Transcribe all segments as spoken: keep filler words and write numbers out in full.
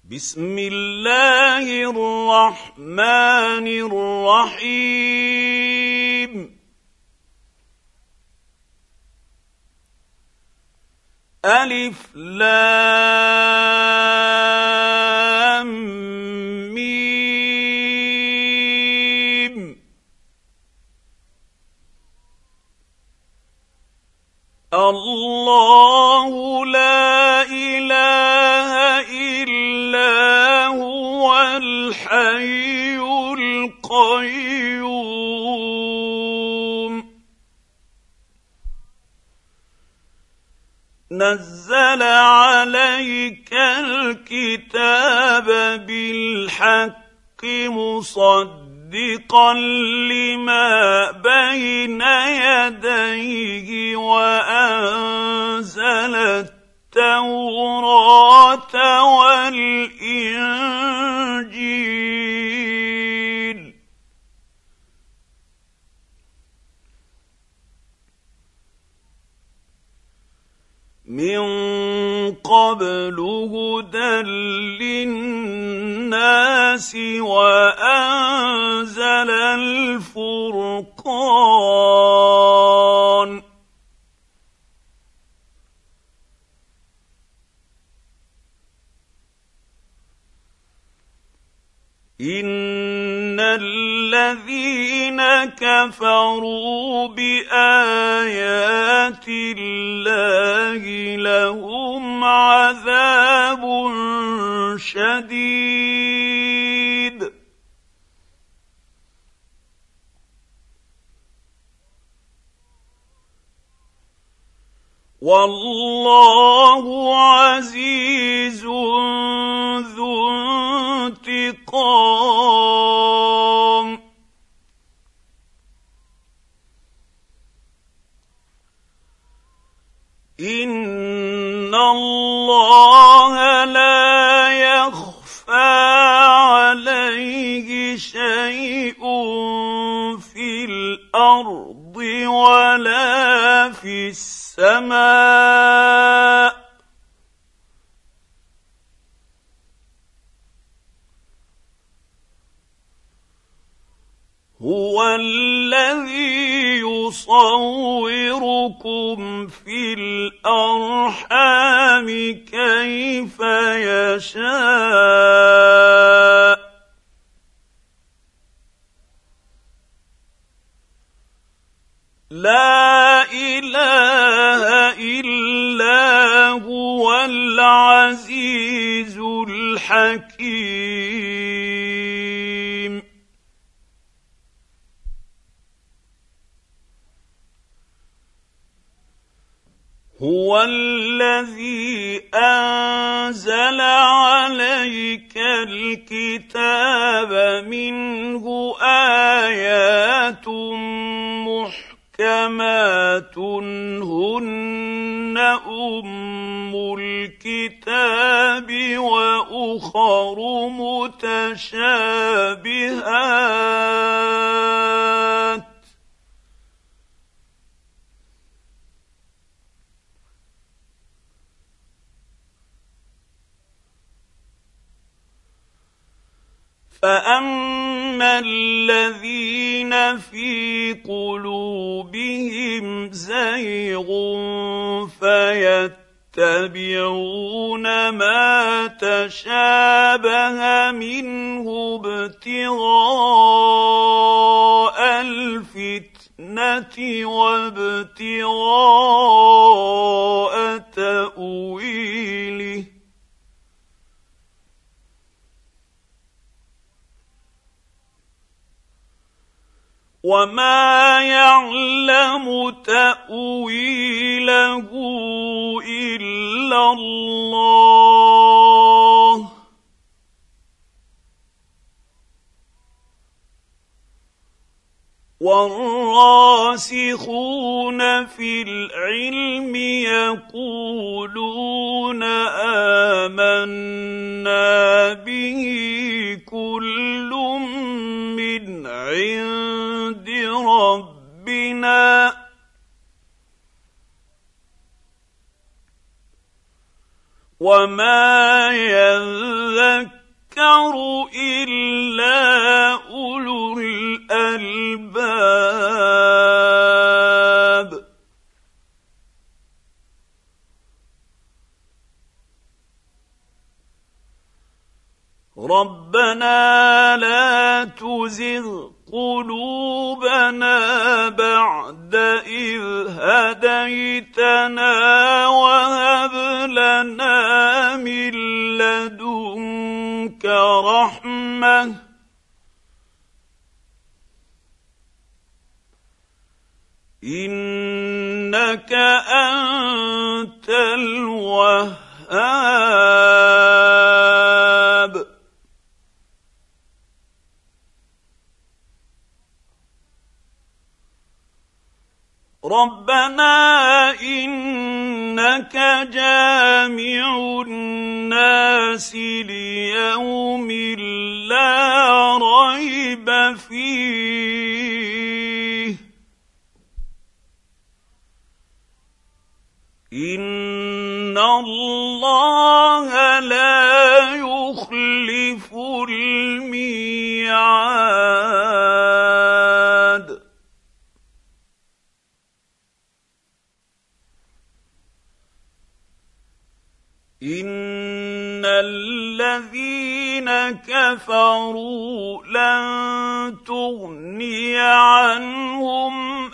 بسم الله الرحمن الرحيم ألف لام ميم الله لا إله إلا هو الحي القيوم نزل عليك الكتاب بالحق مصدقا لما بين يديه وأنزل التوراة والإنجيل من قبل هدى للناس وأنزل الفرقان إن الذين كفروا بآيات الله لهم عذاب شديد والله عزيز ذو انتقام إن الله لا يخفى عليه شيء في الأرض ولا في السماء هو الذي يصوركم في الأرحام كيف يشاء لا إله إلا هو العزيز الحكيم هو الذي أنزل عليك الكتاب منه آيات محكمات هن أم الكتاب وأخر متشابهات فأما الذين في قلوبهم زيغ فيتبعون ما تشابه منه ابتغاء الفتنة وابتغاء تأويله وما يعلم تأويله إلا الله والراسخون في العلم يقولون آمنا به كل من عند ربنا وما يذكر إلا أولو الألباب. ربنا لا تزغ قلوبنا بعد إذ هديتنا وهب لنا من لدنك رحمة إنك أنت الوهاب. ربنا إنك جامع الناس ليوم لا ريب فيه إن الله لا يخلف الميعاد. إن الذين كفروا لن تغني عنهم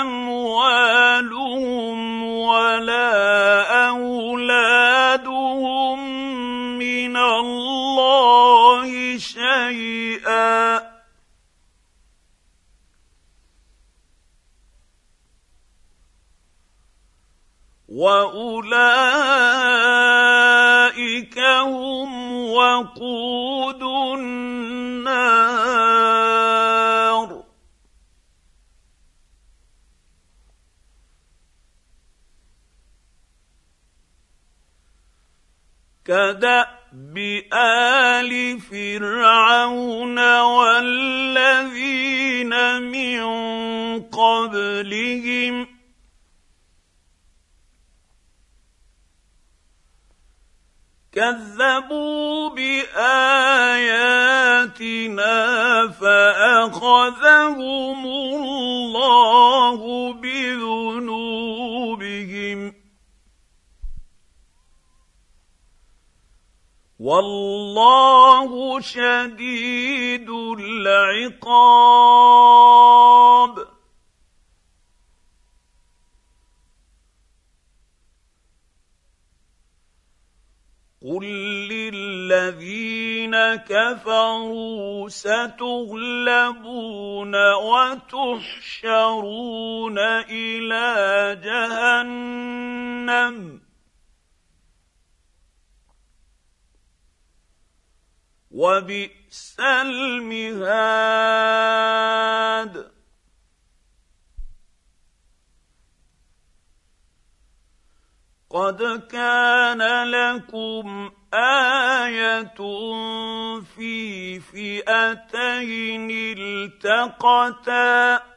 أموالهم ولا أولادهم من الله شيئا وأولئك هم وقود النار. كدأب آل فرعون والذين من قبلهم كذبوا بآياتنا فأخذهم الله بذنوبهم والله شديد العقاب. قل للذين كفروا ستغلبون وتحشرون إلى جهنم وبئس المهاد. قد كان لكم آية في فئتين التقتا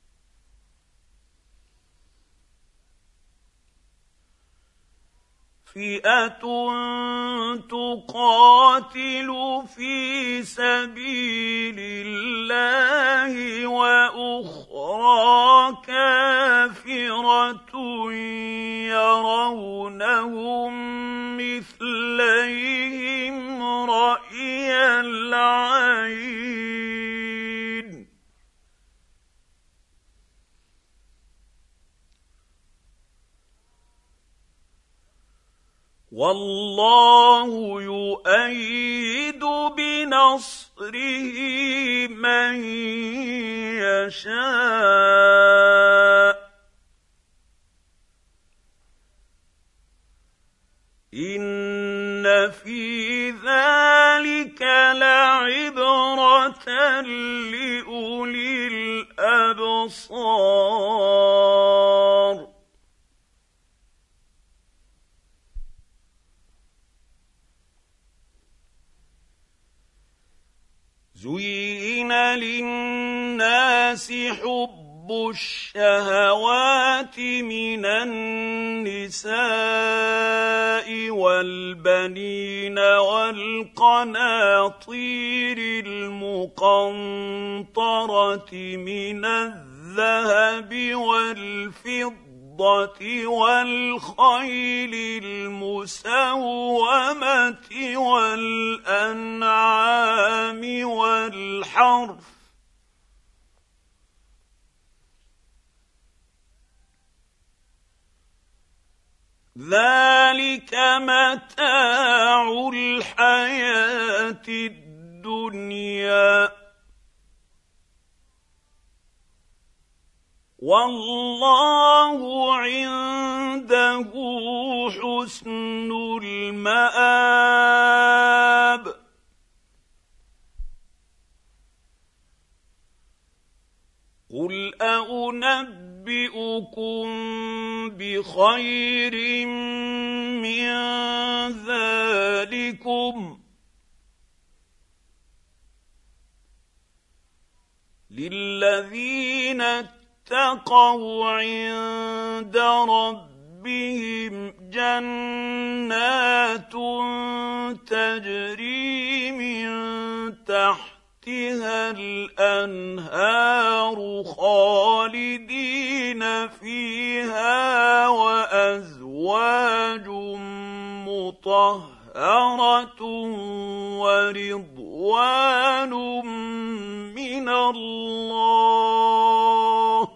فئة تقاتل في سبيل الله وأخرى كافرة يرونهم مثليهم رأي العين والله يؤيد بنصره من يشاء إن في ذلك لعبرة لأولي الأبصار. زين للناس حب حب الشهوات من النساء والبنين والقناطير المقنطرة من الذهب والفضة والخيل المسومة والأنعام والحرث ذلك متاع الحياة الدنيا والله عنده حسن المآب. قل أنبئكم بخير من ذلكم للذين اتقوا عند ربهم جنات تجري من تحتها الأنهار خالدين فيها وأزواج مطهرة ورضوان من الله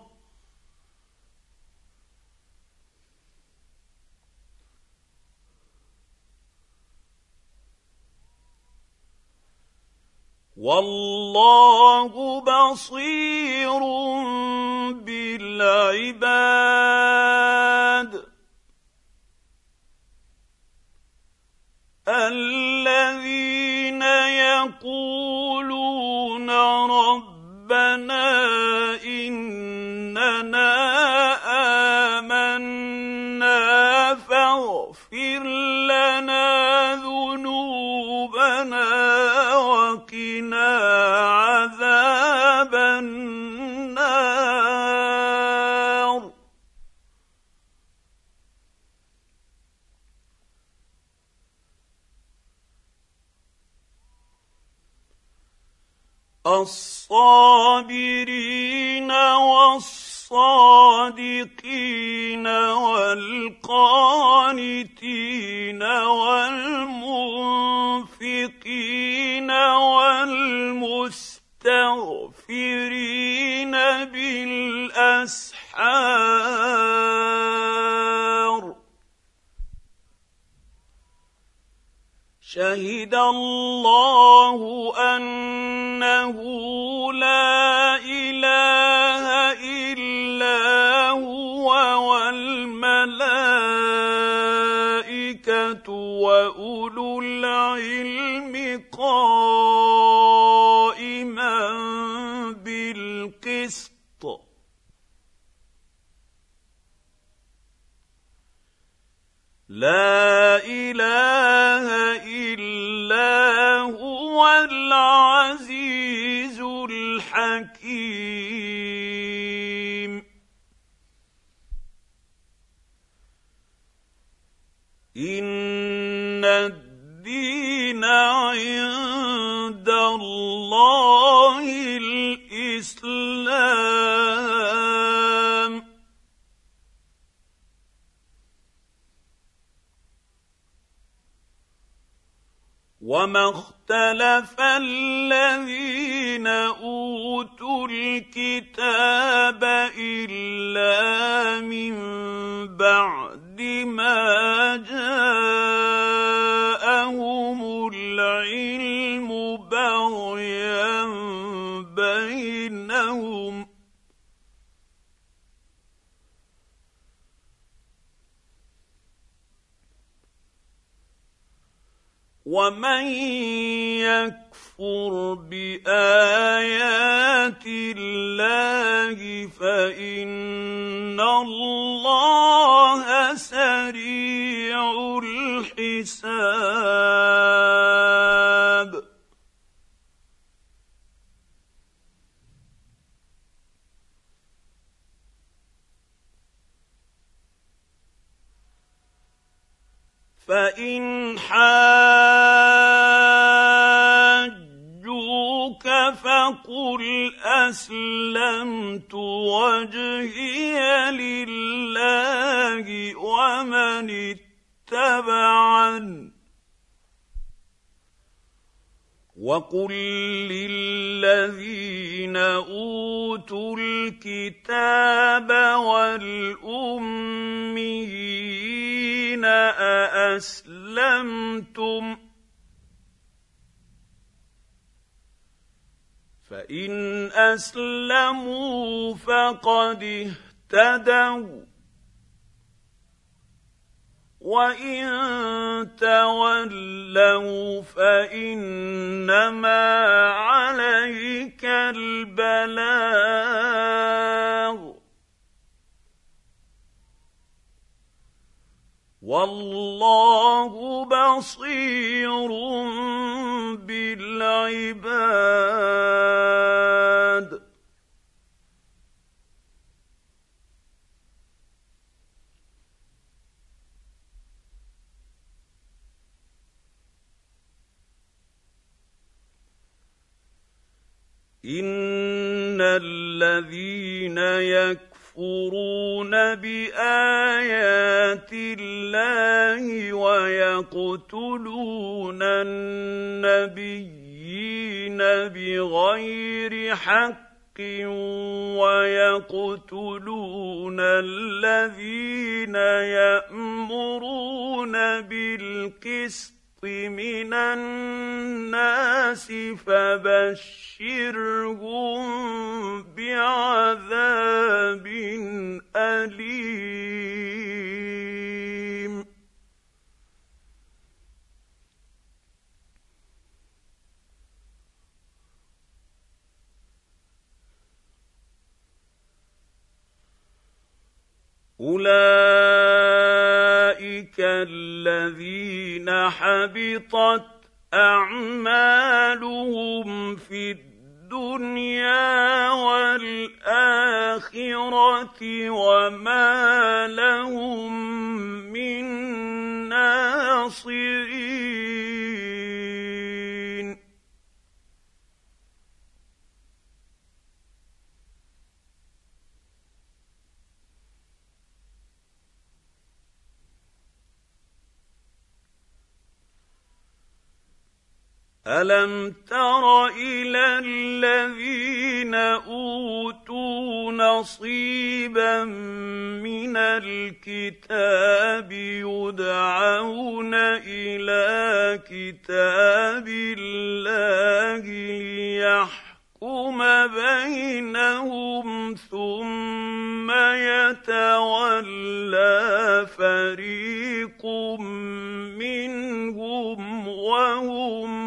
والله بصير بالعباد. الذين يقولون ربنا إننا آمنا فاغفر لنا ذنوبنا وقنا عذاب النار. الصابرين والصادقين والقانتين والمنفقين والمستغفرين بالأسحار شهد الله أنه لا إله إلا هو والملائكة وأولو العلم قائما بالقسط لا إله إلا هو العزيز الحكيم. إن الدين عند الله الإسلام وما اختلف الذين أوتوا الكتاب إلا من بعد ما جاءهم العلم بغيا بينهم ومن يكفر بآيات الله فإن الله سريع الحساب. فإن حاجوك فقل أسلمت وجهي لله ومن اتبعني وقل للذين أوتوا الكتاب والأميين أأسلمتم فإن أسلموا فقد اهتدوا وإن تولوا فإنما عليك البلاغ والله بصير بالعباد. إن الذين يكفرون بآيات الله ويقتلون النبيين بغير حق ويقتلون الذين يأمرون بالقسط من الناس فبشرهم بعذاب أليم. أولئك الذين حبطت أعمالهم في الدنيا والآخرة وما لهم من ناصرين. ألم تر إلى الذين أوتوا نصيبا من الكتاب يدعون إلى كتاب الله ليحكم بينهم ثم يتولى فريق منهم وهم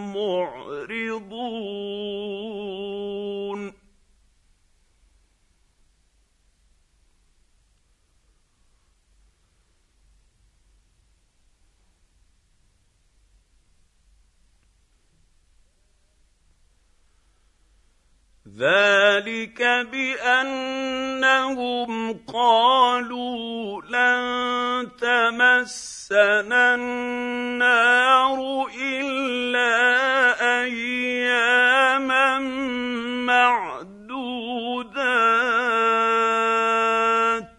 معرضون. ذلك بأنهم قالوا لن تمسنا النار إلا أياما معدودات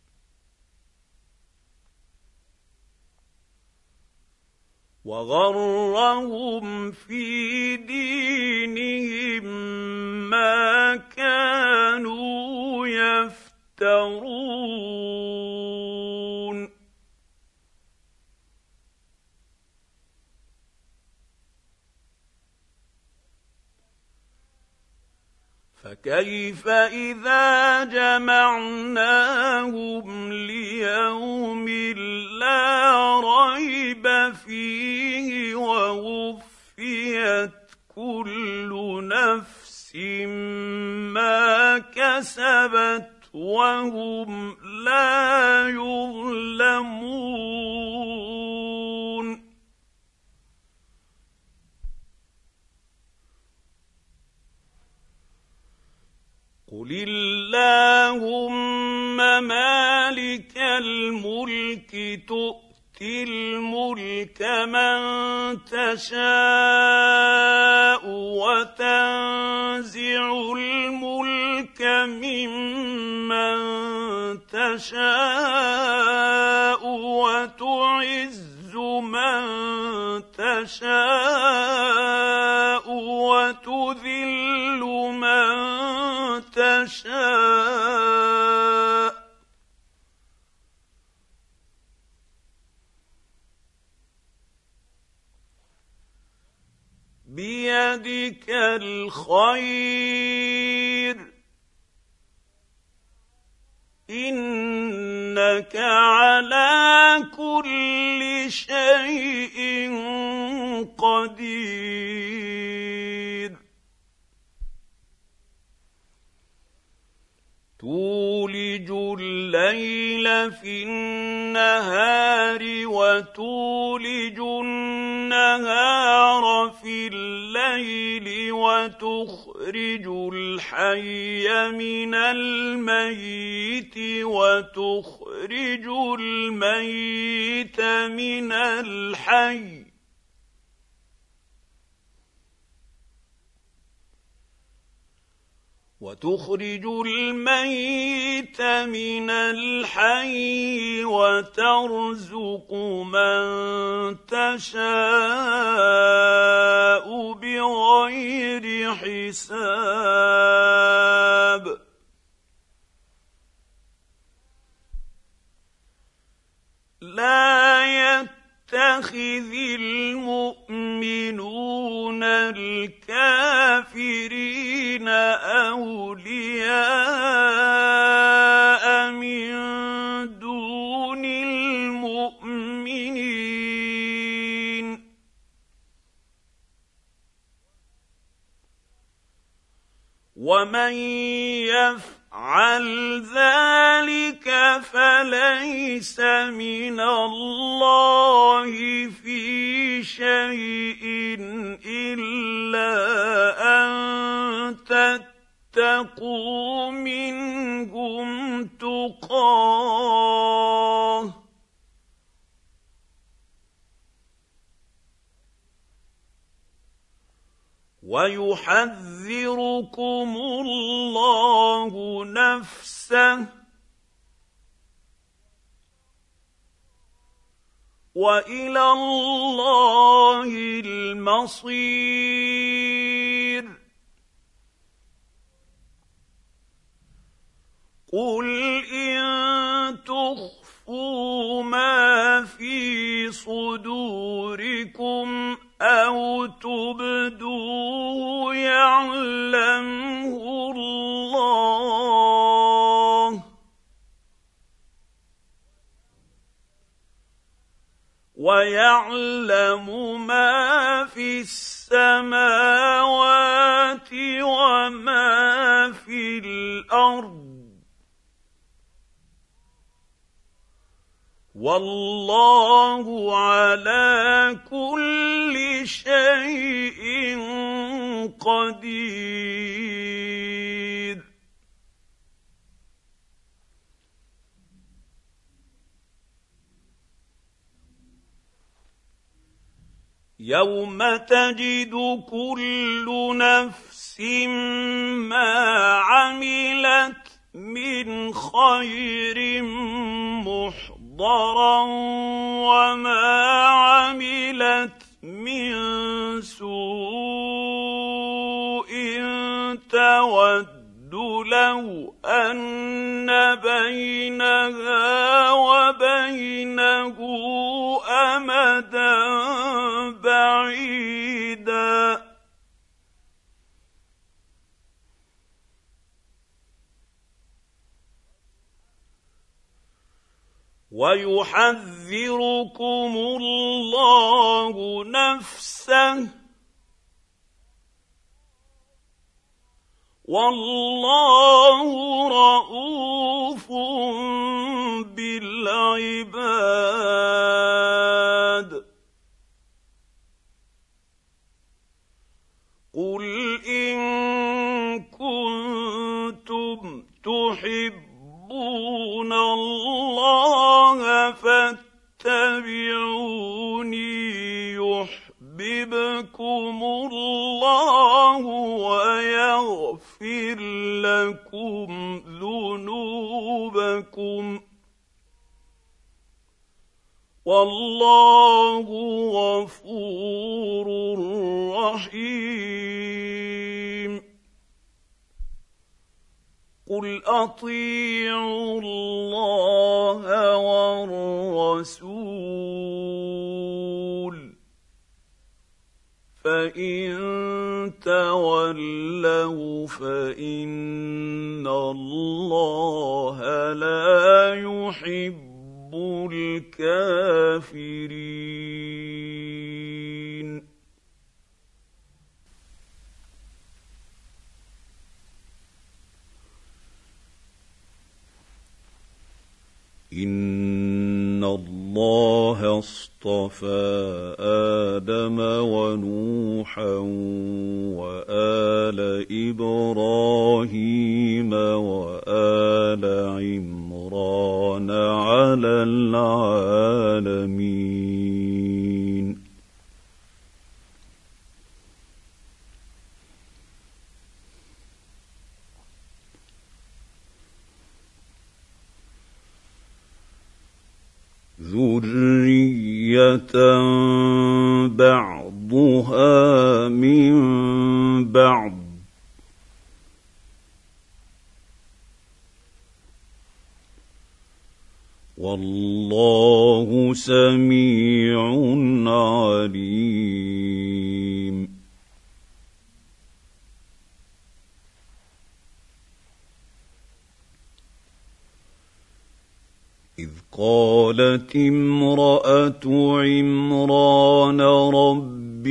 وغرهم في دينهم ما كانوا يفترون. فكيف إذا جمعناهم ليوم لا ريب فيه ووفيت كل نفس ما كسبت وهم لا يظلمون. قل اللهم مالك الملك تؤتي تؤتي الملك من تشاء وتنزع الملك ممن تشاء وتعز من تشاء وتذل من تشاء بيدك الخير إنك على كل شيء قدير تولج الليل في النهار وتولج النهار في الليل وتخرج الحي من الميت وتخرج الميت من الحي وتخرج الميت من الحي وترزق من تشاء بغير حساب لا يتخذ المؤمنون الكافرين أولياء من دون المؤمنين ومن يفعل ذلك فليس من الله في شيء إلا أن تتقوا منهم تقاه ويحذركم الله نفسه وإلى الله المصير قل إن تخفوا ما في صدوركم أو تبدوه يعلمه الله ويعلم ما في السماوات وما في الأرض والله على كل شيء قدير يوم تجد كل نفس ما عملت من خير محضرا وما عملت من سوء تود لو أن بينها وبينه أمدا بعيدا ويحذركم الله نفسه والله رءوف بالعباد قل إن كنتم تحبون الله فاتبعوني لكم والله غفور رحيم قل اطيعوا الله والرسول فان تولوا فان الله لا يحب الكافرين إن الله اصطفى آدم ونوحا وآل إبراهيم وآل عمران على العالمين ذرية بعضها من بعض والله سميع عليم إذ قالت امرأة عمران رب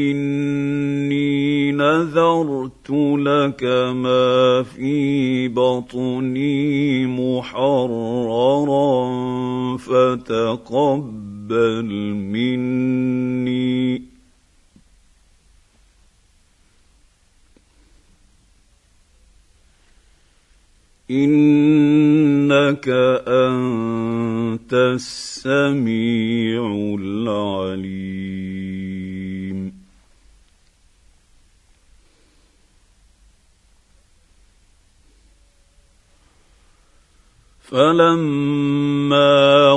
إني نذرت لك ما في بطني محررا فتقبل مني إنك أنت السميع العليم فلما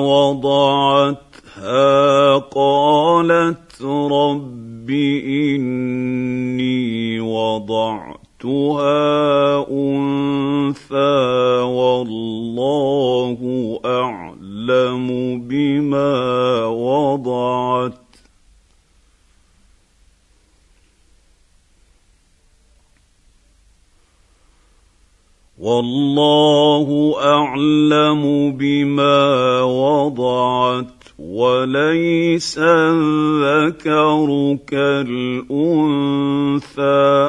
وضعتها قالت رب إني وضعتها أنثى والله أعلم بما وضعت والله أعلم بما وضعت وليس الذكر كالأنثى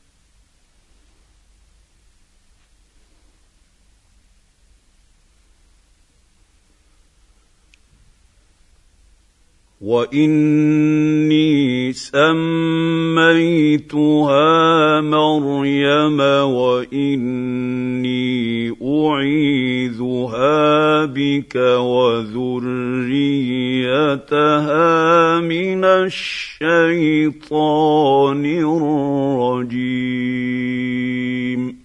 وإني سميتها مريم وإني أعيذها بك وذريتها من الشيطان الرجيم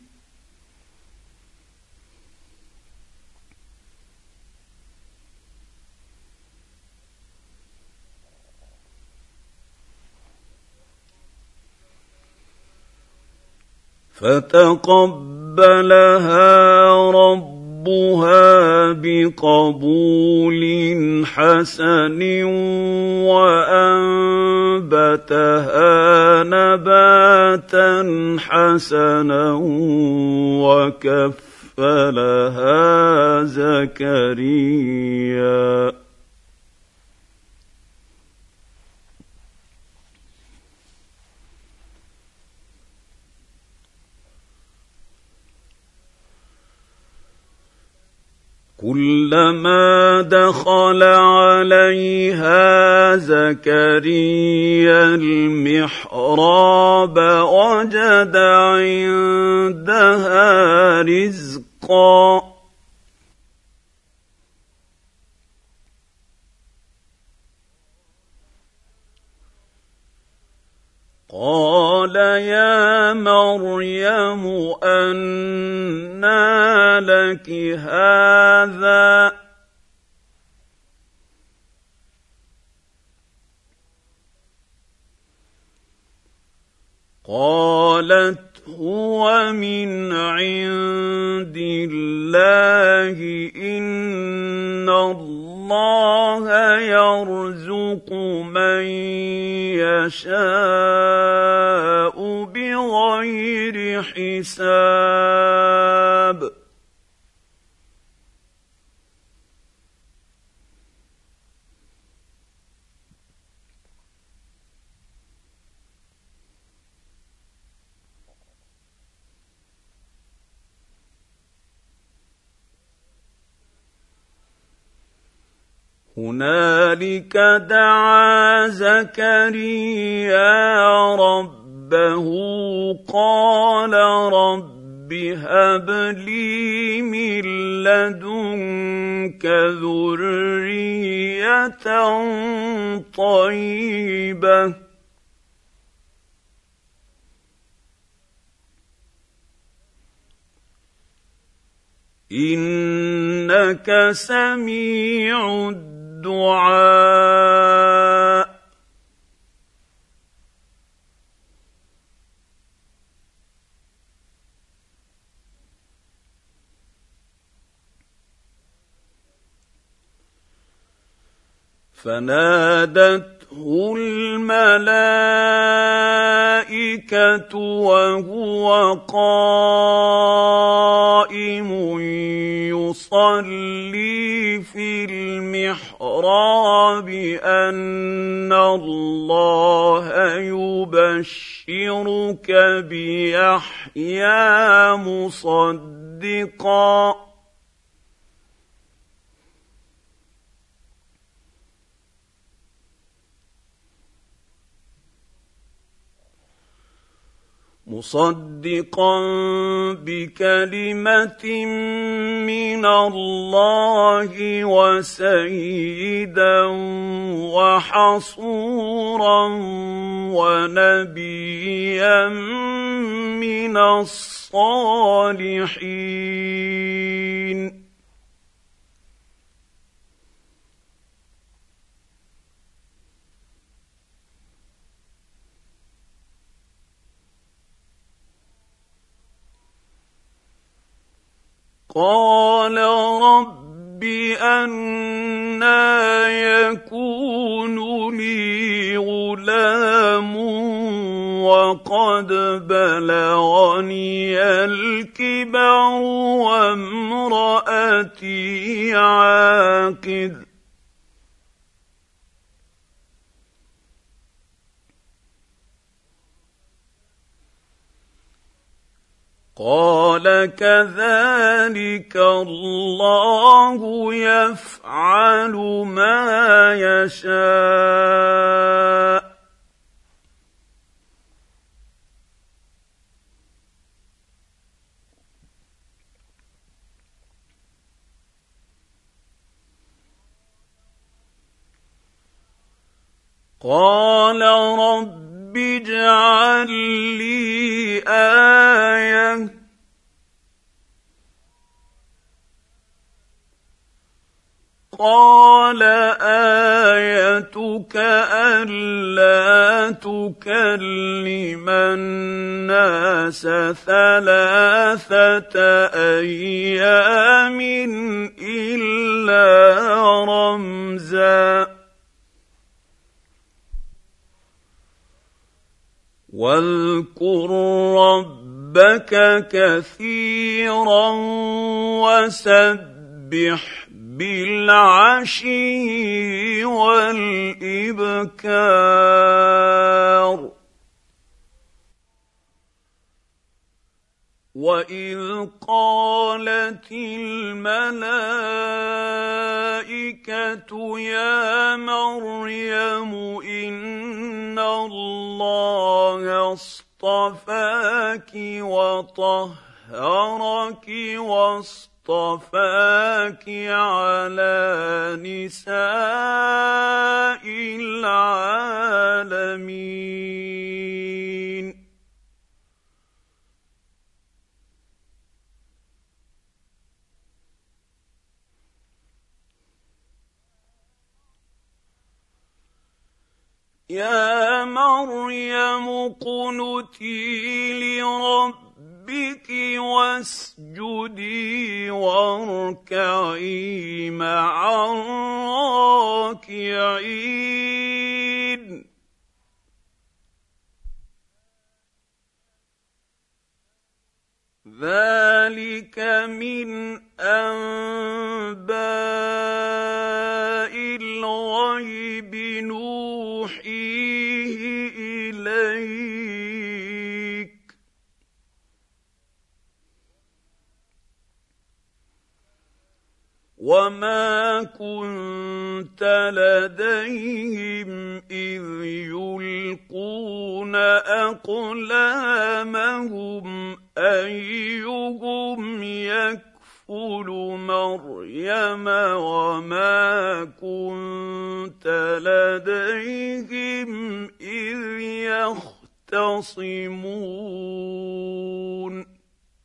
فتقبلها ربها بقبول حسن وأنبتها نباتا حسنا وكفلها زكريا كلما دخل عليها زكريا المحراب وجد عندها رزقا قال قال يا مريم أنى لك هذا قالت هو من عند الله إن الله يرزق من يشاء بغير حساب هنالك دعا زكريا ربه قال رب هب لي من لدنك ذرية طيبة إنك سميع الدعاء فنادته الملائكة وهو قائم يصلي في المحراب أن الله يبشرك بيحيى مصدقا مصدقا بكلمة من الله وسيدا وحصورا ونبيا من الصالحين قال رب أنى يكون لي غلام وقد بلغني الكبر وامرأتي عاقر قال كذلك الله يفعل ما يشاء قال رب اجعل لي آية قال آيتك ألا تكلم الناس ثلاثة أيام إلا رمزا واذكر ربك كثيرا وسبح بالعشي والإبكار وإذ قالت الملائكة يا مريم إن الله اصطفاك وطهرك واصطفاك على نساء العالمين يا مريم اقنتي لربك واسجدي واركعي مع الراكعين. ذلك من أنباء الغيب نوحيه إليك وما كنت لديهم إذ يلقون أقلامهم أيهم يكفل مريم وما كنت لديهم إذ يختصمون.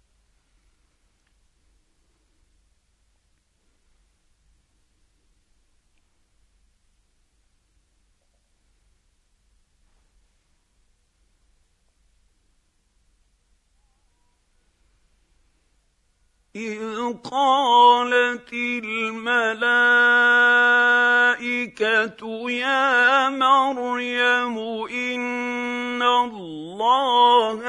إذ قالت الملائكة يا مريم إن الله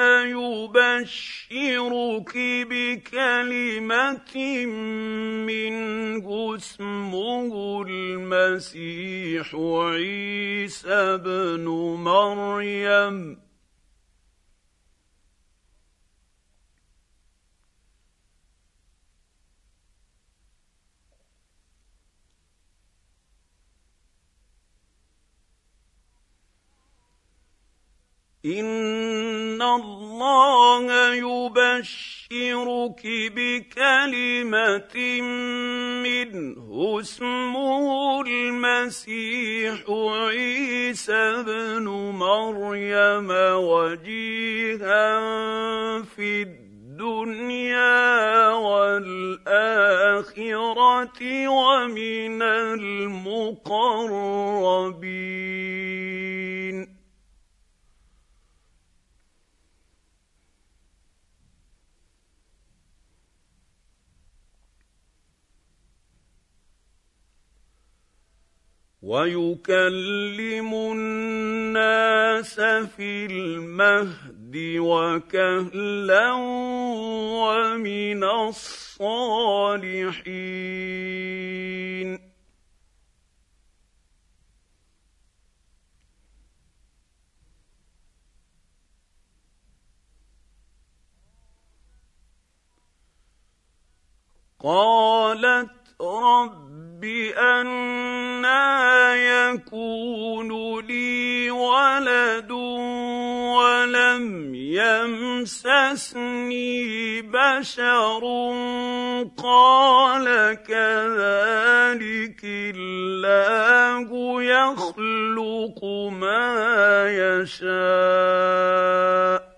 يبشرك بكلمة منه اسمه المسيح عيسى ابن مريم إن الله يبشرك بكلمة منه اسمه المسيح عيسى ابن مريم وجيها في الدنيا والآخرة ومن المقربين. ويكلم الناس في المهد وكهلا ومن الصالحين. قالت رب أنى يكون لي ولد ولم يمسسني بشر قال كذلك الله يخلق ما يشاء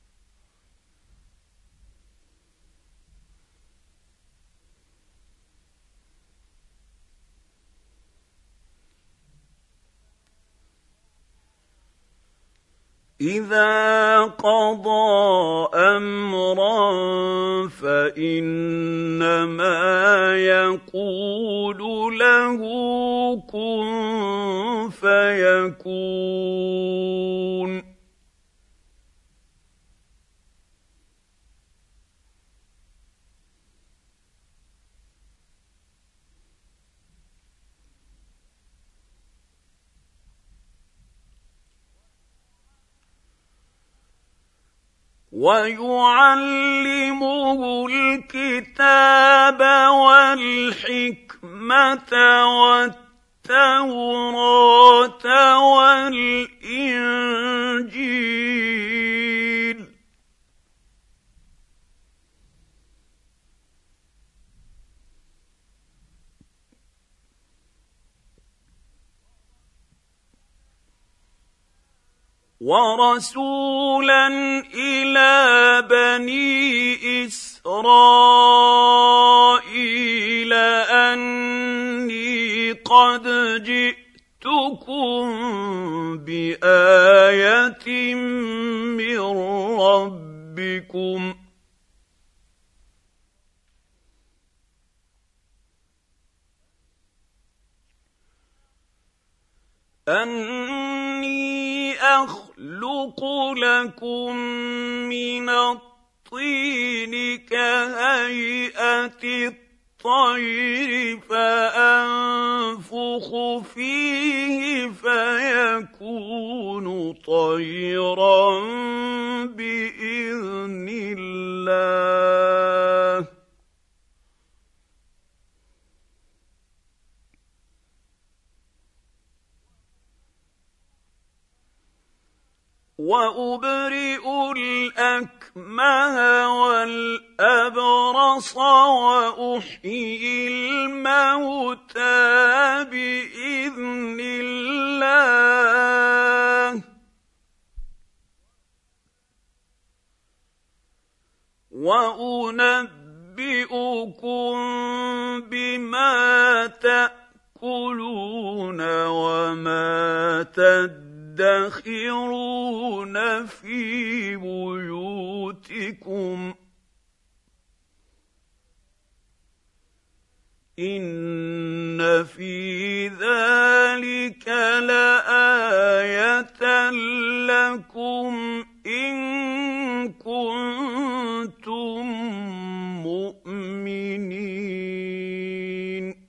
إذا قضى أمرا فإنما يقول له كن فيكون. ويعلمه الكتاب والحكمة والتوراة والإنجيل ورسولا إلى بني إسرائيل أني قد جئتكم بآية من ربكم أني أخلق لكم من الطين كهيئة الطير فأنفخ فيه فيكون طيرا بإذن الله وأبرئ الأكمه والأبرص وأحيي الموتى بإذن الله وأنبئكم بما تأكلون وما تدخرون في بيوتكم إن في ذلك لآية لكم إن كنتم مؤمنين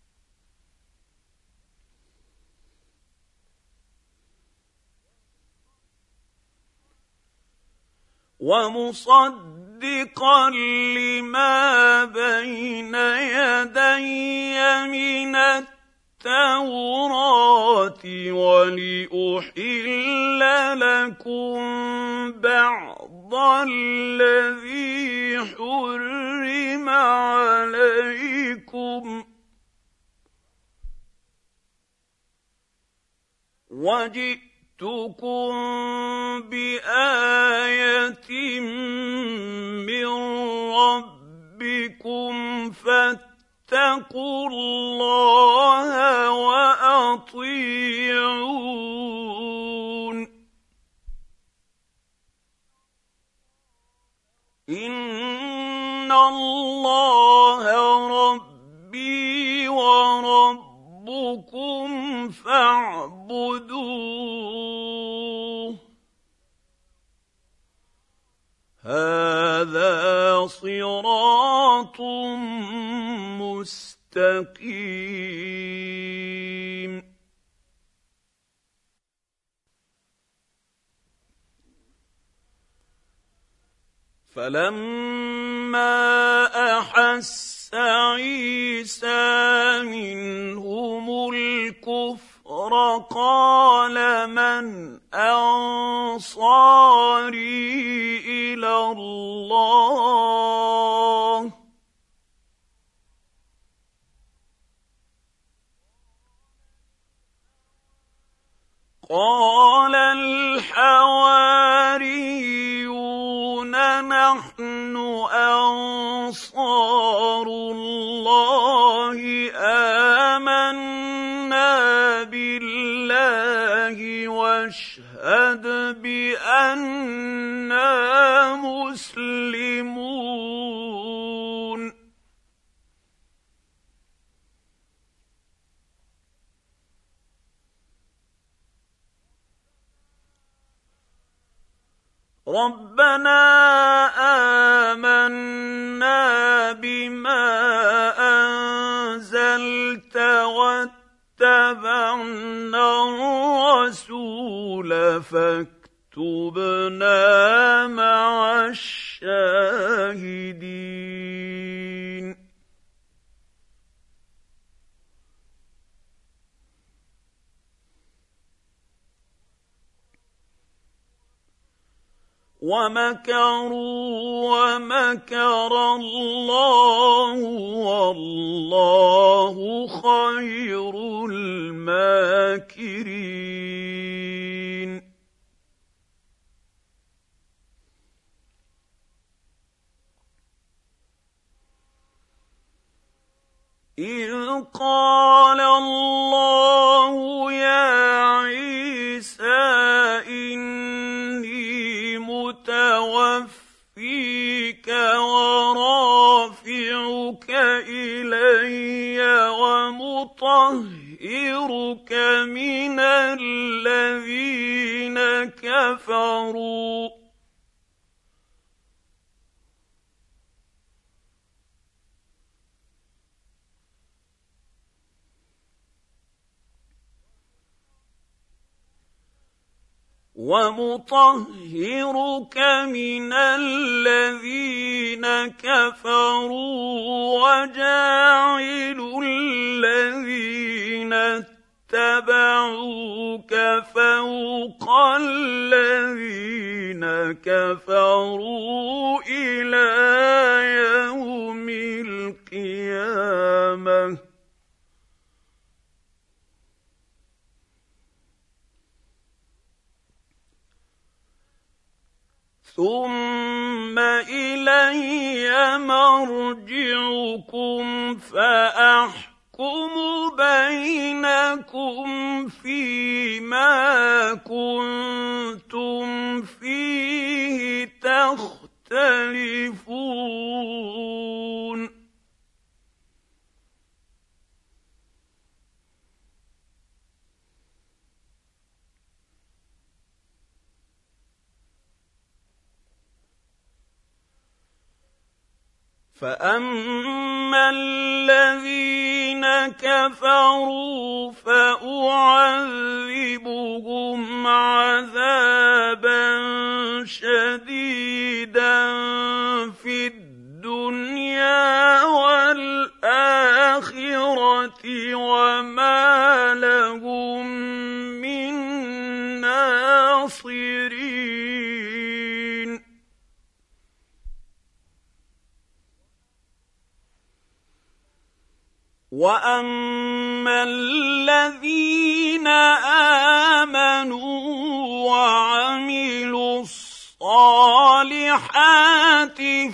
ومصدقا لما بين يدي من التوراة ولأحل لكم بعض الذي حرم عليكم وجئتكم بآية من ربكم فاتقوا الله وأطيعون إن الله ربي وربكم فاعبدوه هذا صراط مستقيم فلما أحس عيسى منهم الكفر قال من أنصاري إلى الله قال الحواريون نحن أنصار الله آمنا بالله واشهد بأننا مسلمون ربنا آمنا بما أنزلت واتبعنا الرسول فاكتبنا مع الشاهدين ومكروا ومكر الله والله خير الماكرين إذ قال الله ومطهرك من الذين كفروا ومطهرك من الذين كفروا وجاعل الذين اتبعوك فوق الذين كفروا إلى يوم القيامة ثم إلي مرجعكم فأحكم بينكم فيما كنتم فيه تختلفون فأما الذين كفروا فأعذبهم عذابا شديدا في الدنيا والآخرة وما لهم من ناصرين وأما الذين آمنوا وعملوا الصالحات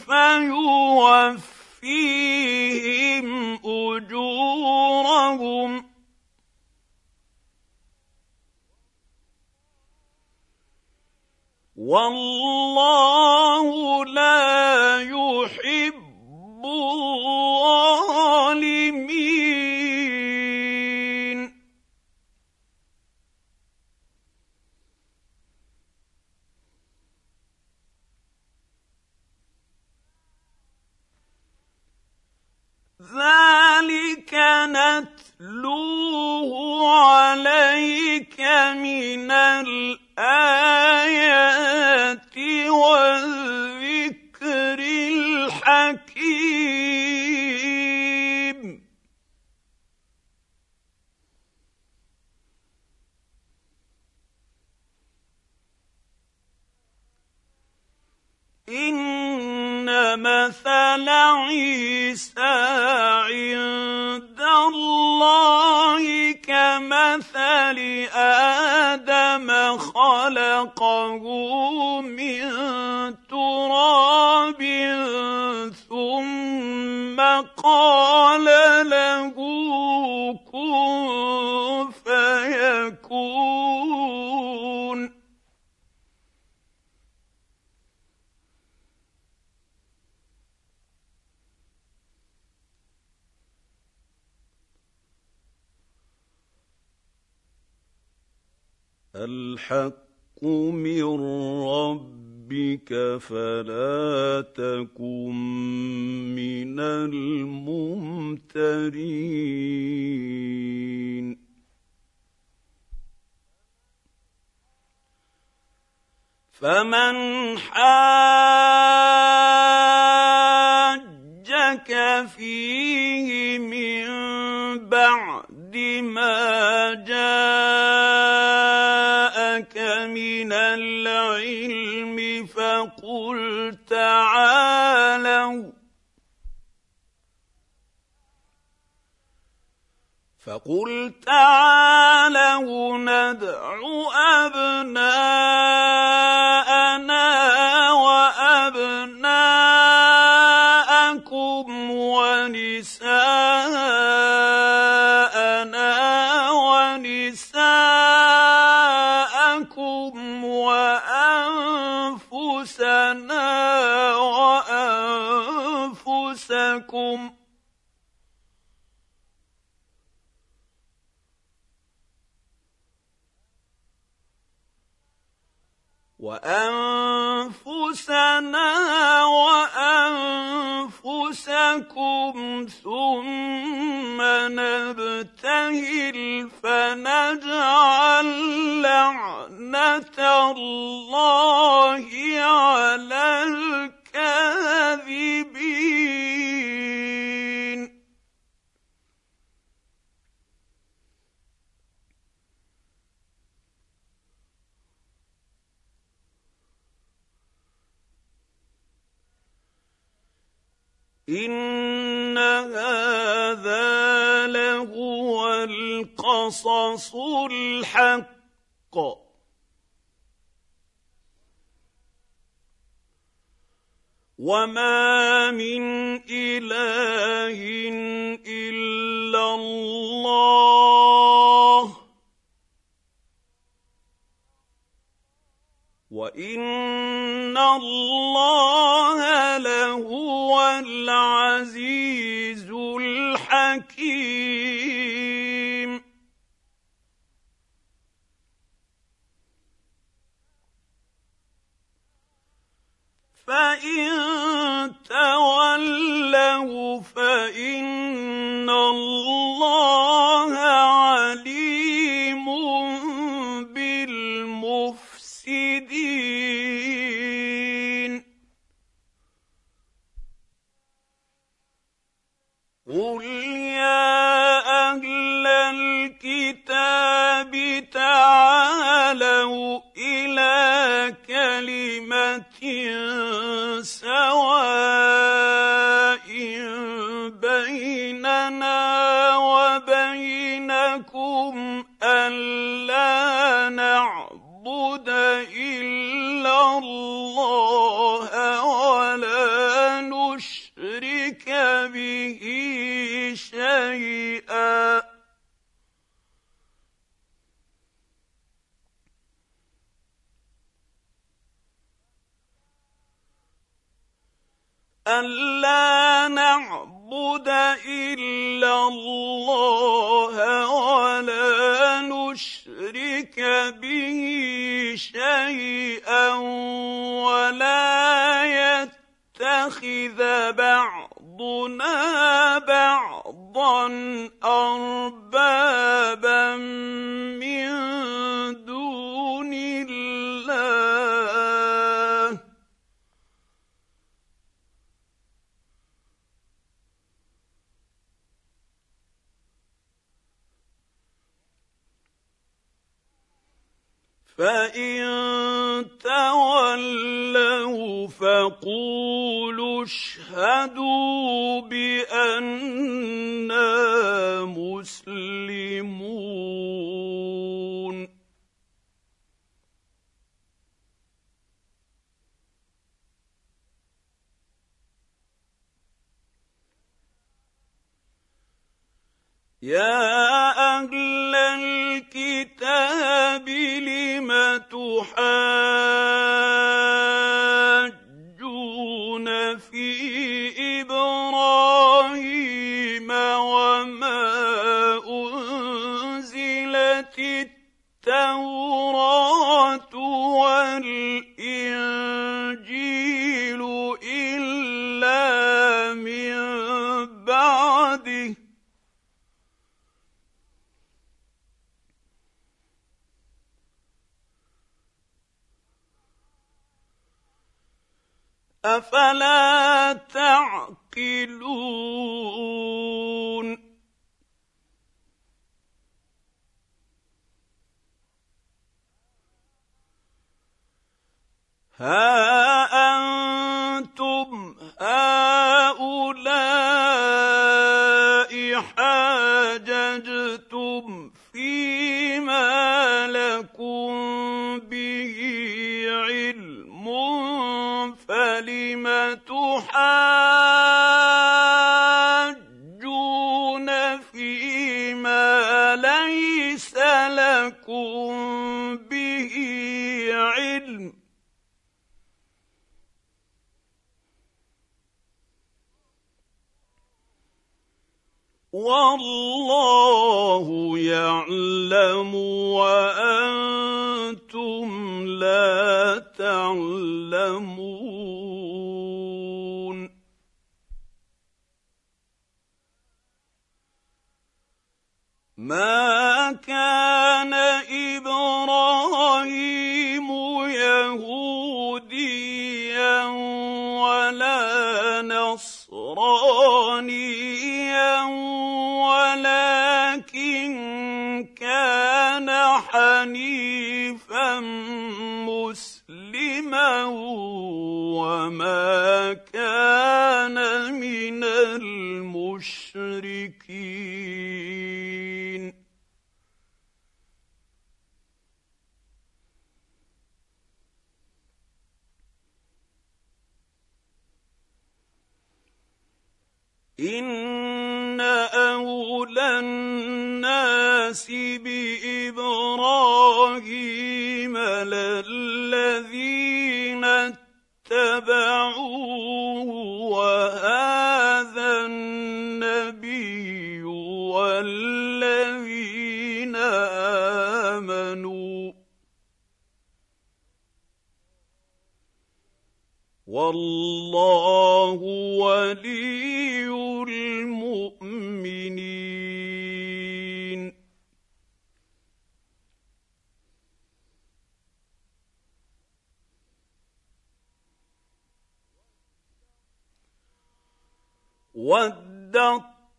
فيوفيهم أجورهم والله لا يحب الظالمين ذلك نتلوه عليك من الآيات والذكر الحكيم إن مثل عيسى عند الله كمثل آدم خلقه من تراب ثم قال له كن فيكون الحق من ربك فلا تكن من الممترين فمن حاجك فيه من بعد ما جاءك من العلم فقل تعالوا فقل تعالوا ندع أبناءنا وأبناءكم ونساءنا ونساءكم وأنفسنا وأنفسكم وأنفسنا وأنفسكم ثم نبتهل فنجعل لعنة الله على الكاذبين. إن هذا لهو القصص الحق وما من إله إلا الله وإن الله لهو العزيز الحكيم. فإن تولوا فإن الله عليم بالمفسدين. قل يا أهل الكتاب تعالوا إلى كلمة سواء بيننا وبينكم ألا نعبد إلا الله ولا نشرك به شيئا ألا نعبد إلا الله ولا نشرك به شيئا ولا يتخذ بعضنا بعضا أربابا من دون الله فإن تولوا فقولوا اشهدوا بأننا مسلمون. يا أهل الكتاب لم تحاجون في إبراهيم وما أنزلت التوراة والإنجيل إلا من بعده أفلا تعقلون. ها أنتم هؤلاء حاججتم فيما لكم به علم فلم تحاجون فيما ليس لكم به علم والله يعلم وأنتم لا تعلمون. ما كان إبراهيم يهوديا ولا نصرانيا ولكن كان حنيفا مسلما وما كان من المشركين. إن أولى الناس بإبراهيم للذين اتبعوه وهذا النبي والذين آمنوا والله ولي المؤمنين. وَدَّت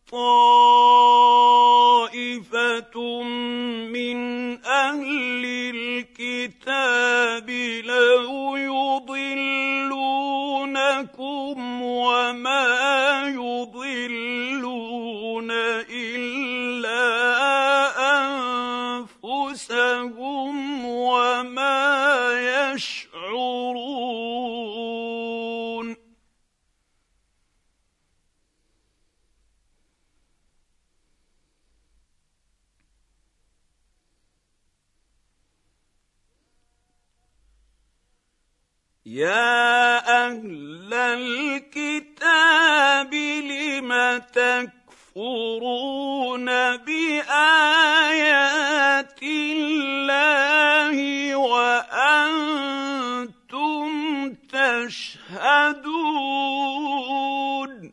طَّائِفَةٌ من أهل الكتاب لو يضلونكم وما يضلون إلا أنفسهم وما يشعرون. يا أهل الكتاب لم تكفرون بآيات الله وأنتم تشهدون.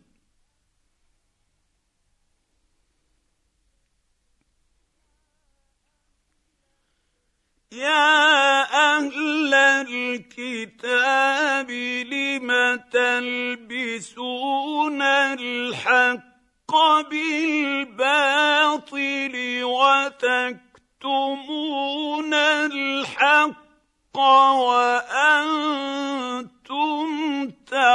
يا أهل الكتاب لم تلبسون الحق بالباطل وتكتمون الحق وأنتم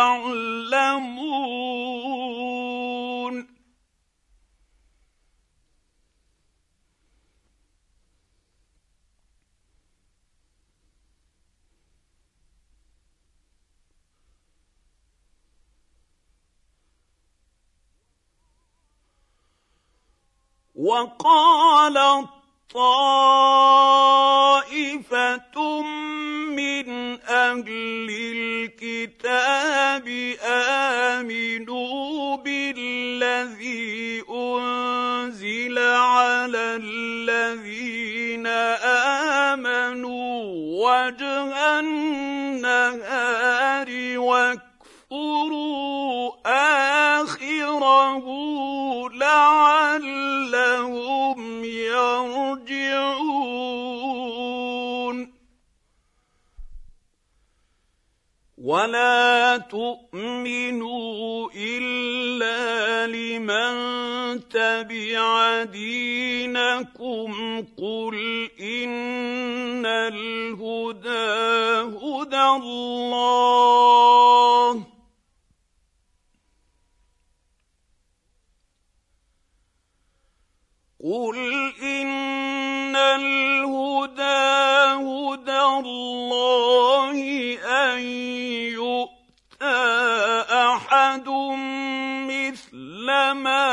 تعلمون. وقالت طائفة من أهل الكتاب آمنوا بالذي أنزل على الذين آمنوا وجه النهار واكفروا آخره لعلهم يرجعون. ولا تؤمنوا إلا لمن تبع دينكم قل إن الهدى هدى الله قل إن الهدى هدى الله أن يؤتى أحد مثل ما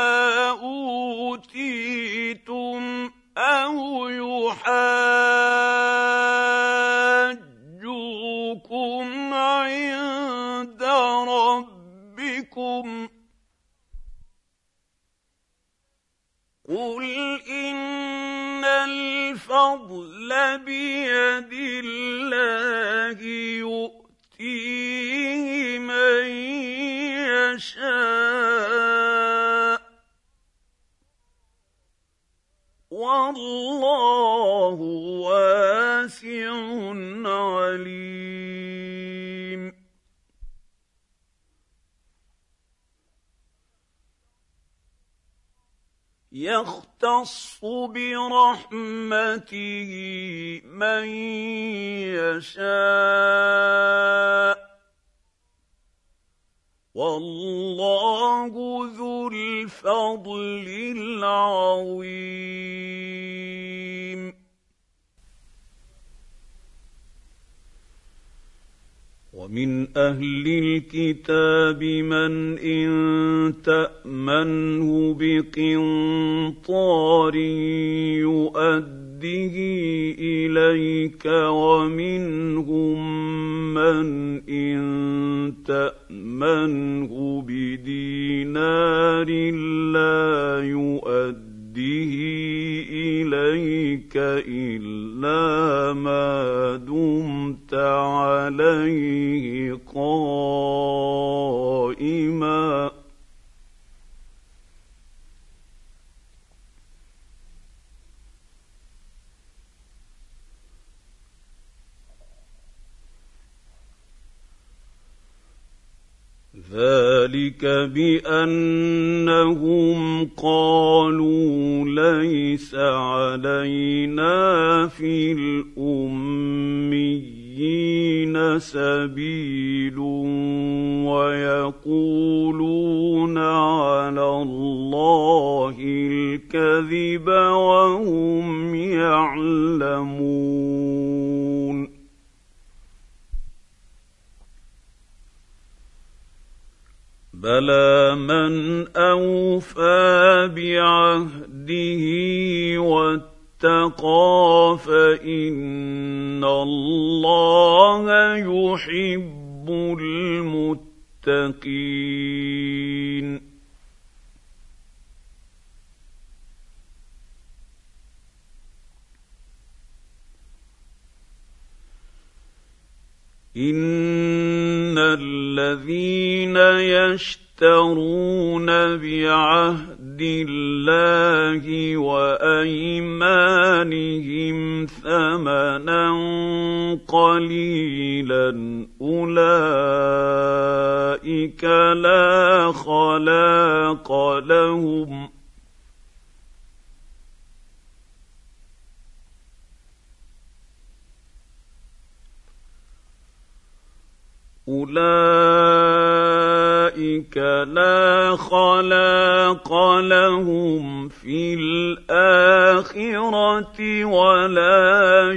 أوتيتم أو يحاجوكم عند ربكم قل إن الفضل بيد الله يؤتيه من يشاء والله واسع عليم. يختص برحمته من يشاء والله ذو الفضل العظيم. ومن أهل الكتاب من إن تأمنه بقنطار يؤده إليك ومنهم من إن تأمنه بدينار لا يؤده إليك إلا ما دمت عليه قائما ذلك بأنهم قالوا ليس علينا في الأميين سبيل ويقولون على الله الكذب وهم يعلمون. بلى من أوفى بعهده واتقى فإن الله يحب المتقين. إن الذين يشترون بعهد الله وأيمانهم ثمنا قليلا أولئك لا خلاق لهم أولئك لا خلاق لهم في الآخرة ولا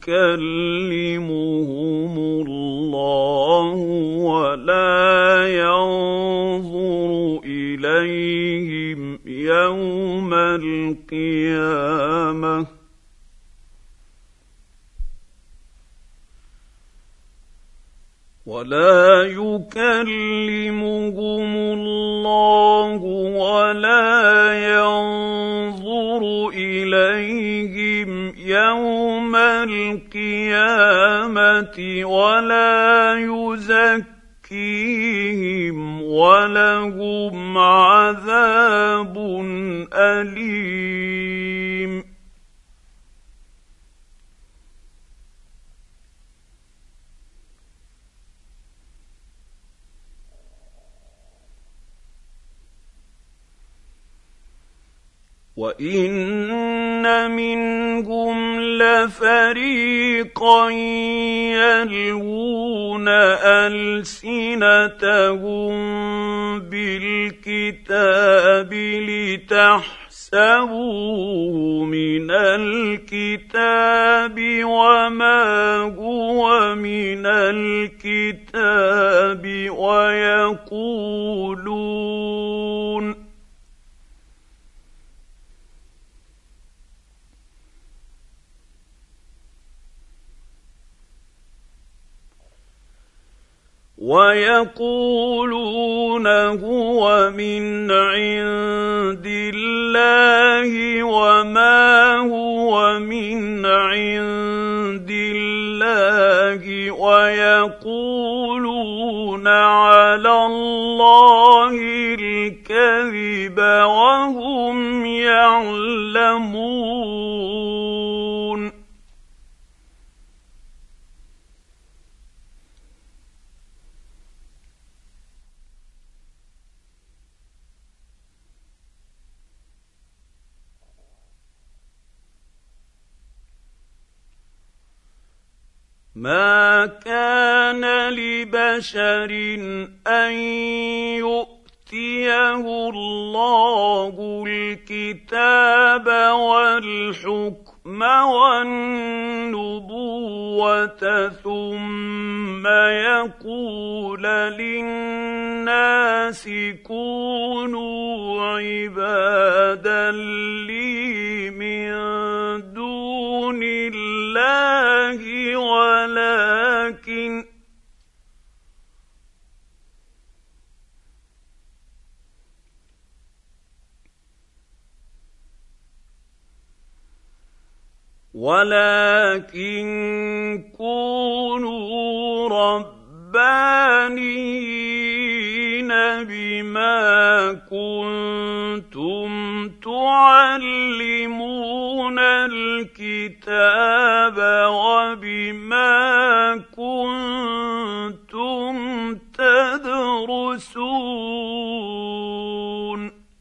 يكلمهم الله ولا ينظر إليهم يوم القيامة ولا يكلمهم الله ولا ينظر إليهم يوم القيامة ولا يزكيهم ولهم عذاب أليم. وَإِنَّ مِنْهُمْ لَفَرِيقًا يَلْوُونَ أَلْسِنَتَهُم بِالْكِتَابِ لِتَحْسَبُوهُ مِنَ الْكِتَابِ وَمَا هُوَ مِنَ الْكِتَابِ وَيَقُولُونَ وَيَقُولُونَ هُوَ مِنْ عِندِ اللَّهِ وَمَا هُوَ مِنْ عِندِ اللَّهِ وَيَقُولُونَ عَلَى اللَّهِ الْكَذِبَ وَهُمْ يَعْلَمُونَ. يعلمون ما كان لبشر أن يؤتيه الله الكتاب والحكم والنبوة ثم يقول للناس كونوا عبادا لي من دون الله ولكن ولكن كونوا ربانيين بما كنتم تعلمون الكتاب وبما كنتم تدرسون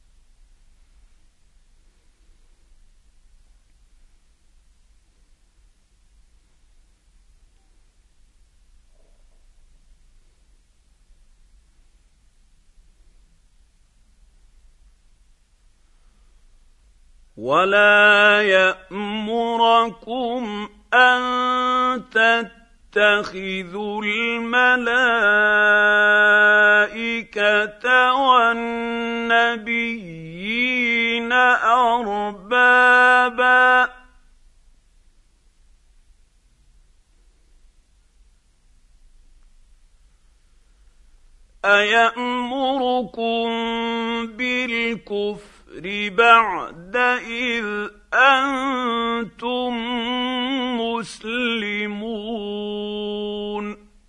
ولا يأمركم أن تتخذوا الملائكة والنبيين أربابا أيأمركم بالكفر بعد إذ أنتم مسلمون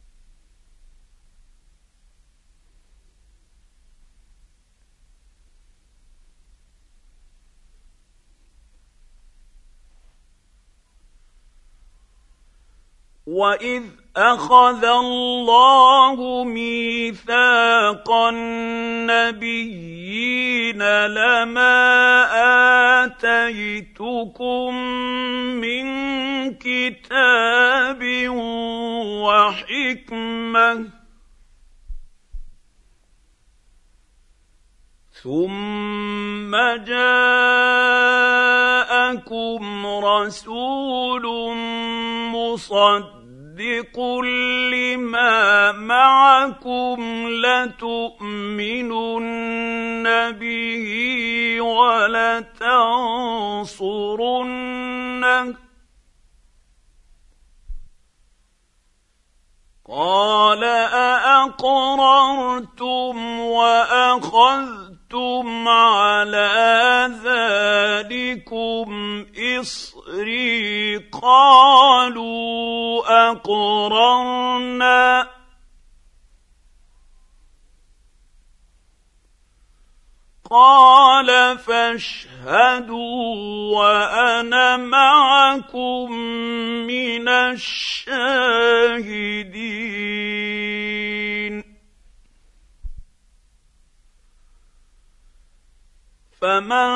وَإِذْ أَخَذَ اللَّهُ مِيثَاقَ النَّبِيِّينَ لَمَا آتَيْتُكُم مِّن كِتَابٍ وَحِكْمَةٍ ثُمَّ جَاءَكُمْ رَسُولٌ مُّصَدِّقٌ لِّمَا مَعَكُمْ لَتُؤْمِنُنَّ بِهِ وَلَتَنصُرُنَّهُ قَالَ أَأَقْرَرْتُمْ وَأَخَذْتُمْ عَلَىٰ ذَٰلِكُمْ إِصْرِي قَالُوا أَقْرَرْنَا قَالَ فَاشْهَدُوا وَأَنَا مَعَكُم مِّنَ الشَّاهِدِينَ فَمَن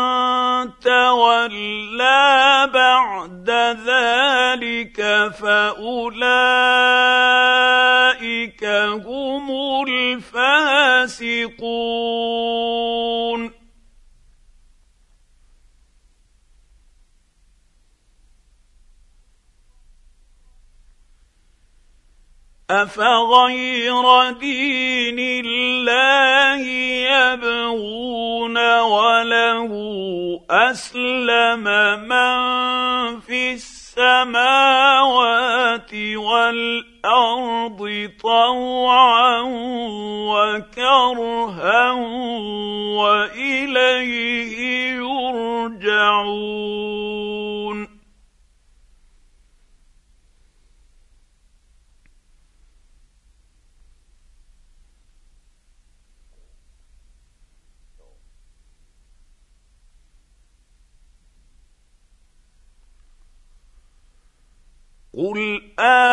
تَوَلَّىٰ بَعْدَ ذَٰلِكَ فَأُولَٰئِكَ هُمُ الْفَاسِقُونَ أَفَغَيْرَ دِينِ اللَّهِ يَبْغُونَ وَلَهُ أَسْلَمَ مَن فِي السَّمَاوَاتِ وَالْأَرْضِ طَوْعًا وَكَرْهًا وَإِلَيْهِ يُرْجَعُونَ قل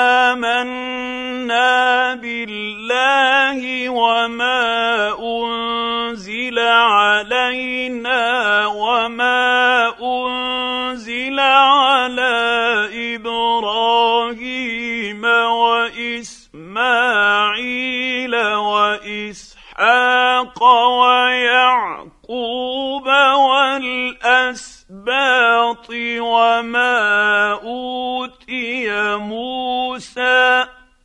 آمنا بالله وما أنزل علينا وما أنزل على إبراهيم وإسماعيل وإسحاق ويعقوب والأسباط وما أوتي موسى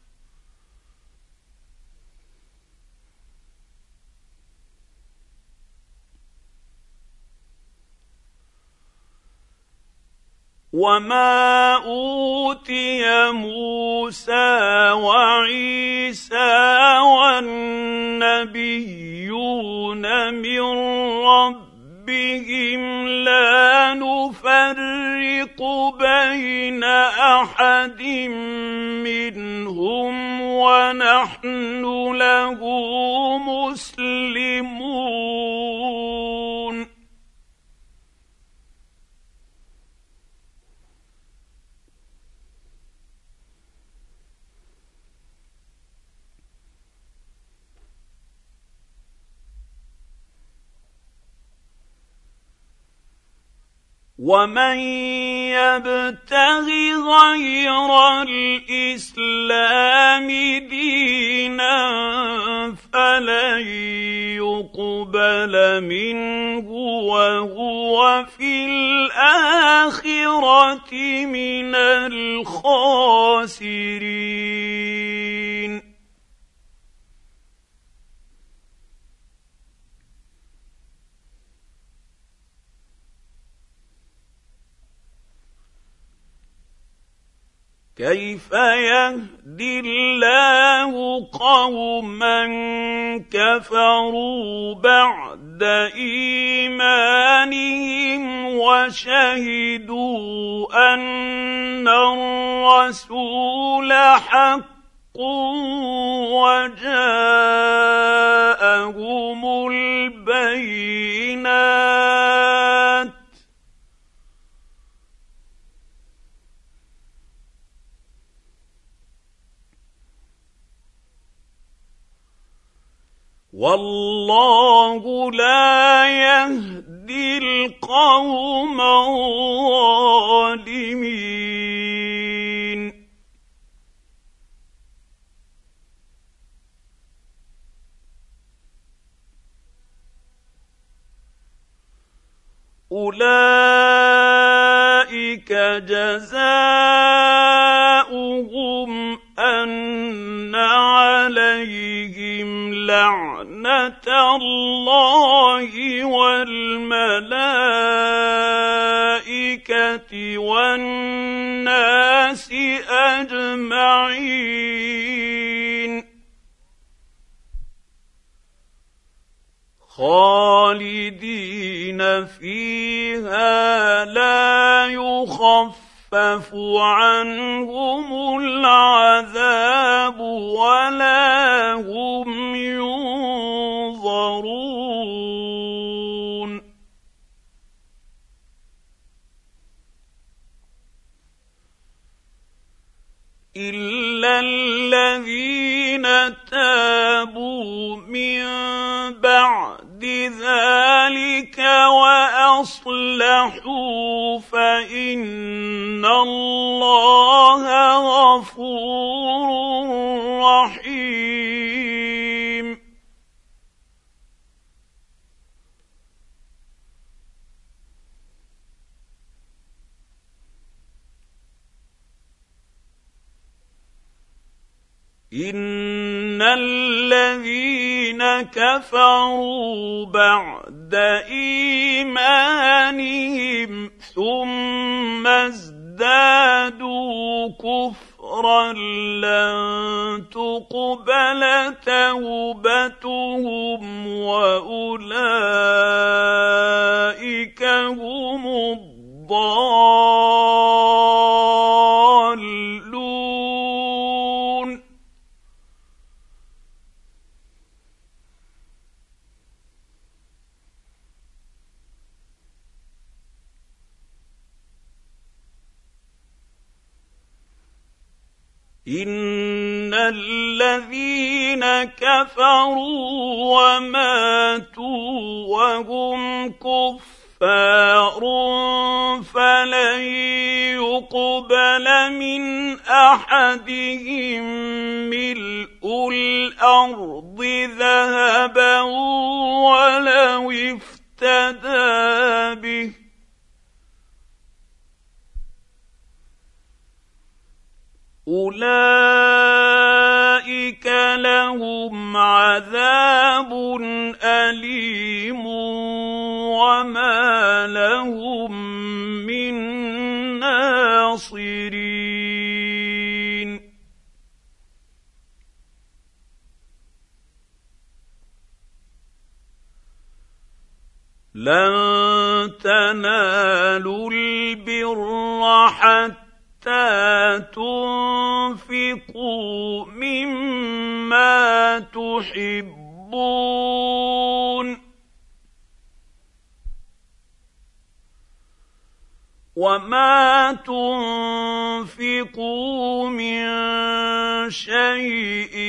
وما أوتي موسى وعيسى والنبيون من ربهم لا نفرق بين أحد منهم ونحن له مسلمون ومن يبتغ غير الإسلام دينا فلن يقبل منه وهو في الآخرة من الخاسرين كيف يهدي الله قوما كفروا بعد إيمانهم وشهدوا أن الرسول حق وجاءهم البينات والله لا يهدي القوم الظالمين أولئك جزاؤهم أن عليهم لعنة الله والملائكة والناس أجمعين خالدين فيها لا يخفف عنهم العذاب ولا هم ينظرون إلا الذين تابوا من بعد ذلك وأصلحوا فإن الله غفور رحيم إن الذين كفروا بعد إيمانهم ثم ازدادوا كفرا لن تقبل توبتهم وأولئك هم الضالون إن الذين كفروا وماتوا وهم كفار فلن يقبل من أحدهم ملء الأرض ذهبا ولو افتدى به أولئك لهم عذاب أليم وما لهم من ناصرين لن تنالوا البر حتى تنفقوا مما تحبون وما تنفقوا من شيء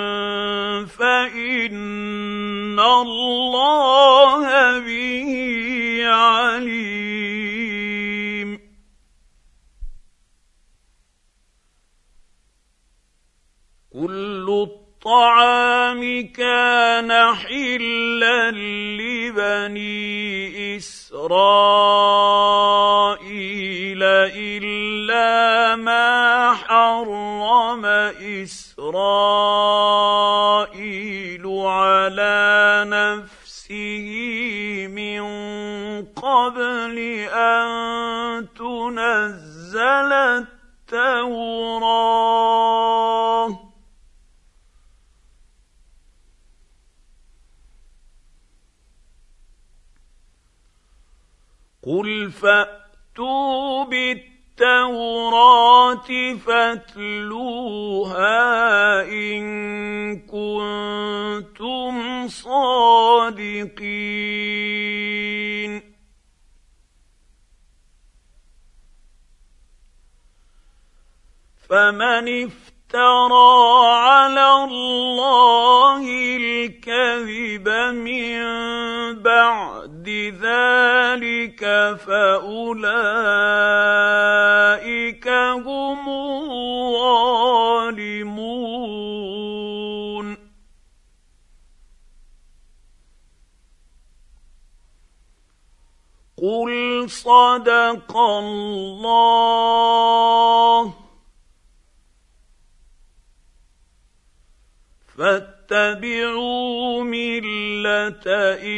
فإن الله به عليم كل الطعام كان حلا لبني إسرائيل إلا ما حرم إسرائيل على نفسه من قبل أن تنزل التوراة قل فأتوا بالتوراة فاتلوها إن كنتم صادقين فمن افترى على الله الكذب من بعد ذلك فأولئك هم الظالمون قل صدق الله فاتبعوا ملة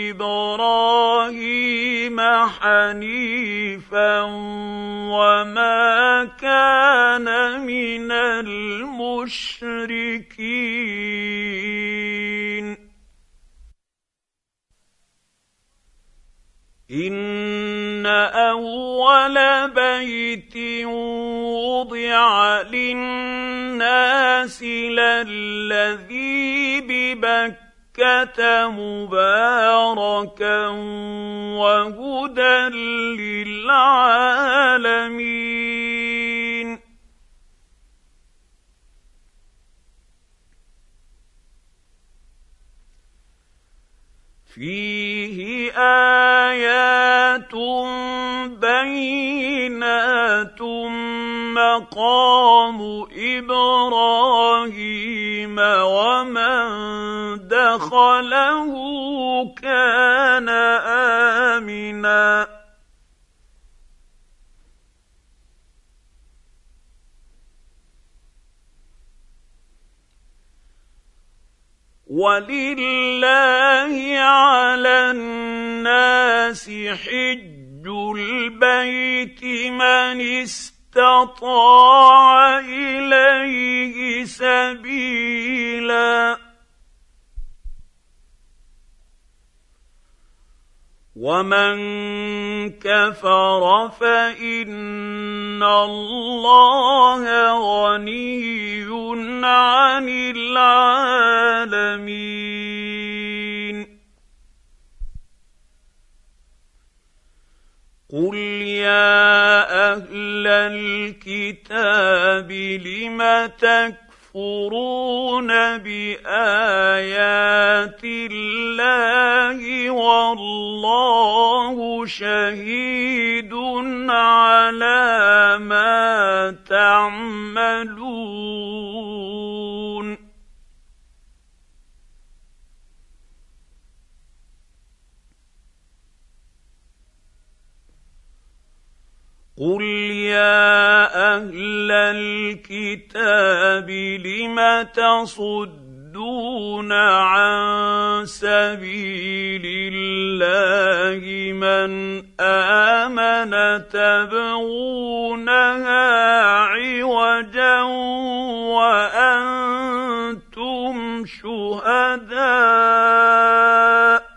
إبراهيم حنيفا وما كان من المشركين إن أول بيت وضع للناس للذي ببكة مباركا وهدى للعالمين فيه آيات بينات مقام إبراهيم ومن دخله كان آمنا ولله على الناس حج البيت من استطاع إليه سبيلا ومن كفر فإن الله غني عن العالمين قل يا أهل الكتاب لم تكفرون بآيات الله والله شهيد على ما تعملون قل يا أهل الكتاب لم تصدون عن سبيل الله من آمن تبغونها عوجا وأنتم شهداء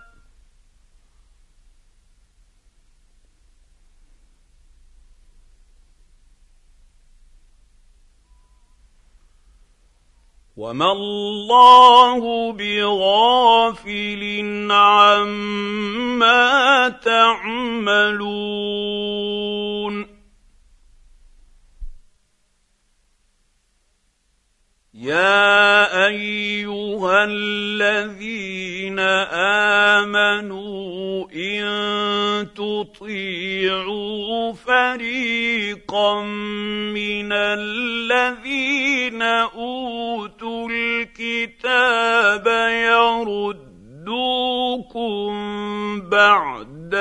وما الله بغافل عما تعملون يا أيها الذين آمنوا إن تطيعوا فريقا من الذين أوتوا الكتاب يردوكم بعد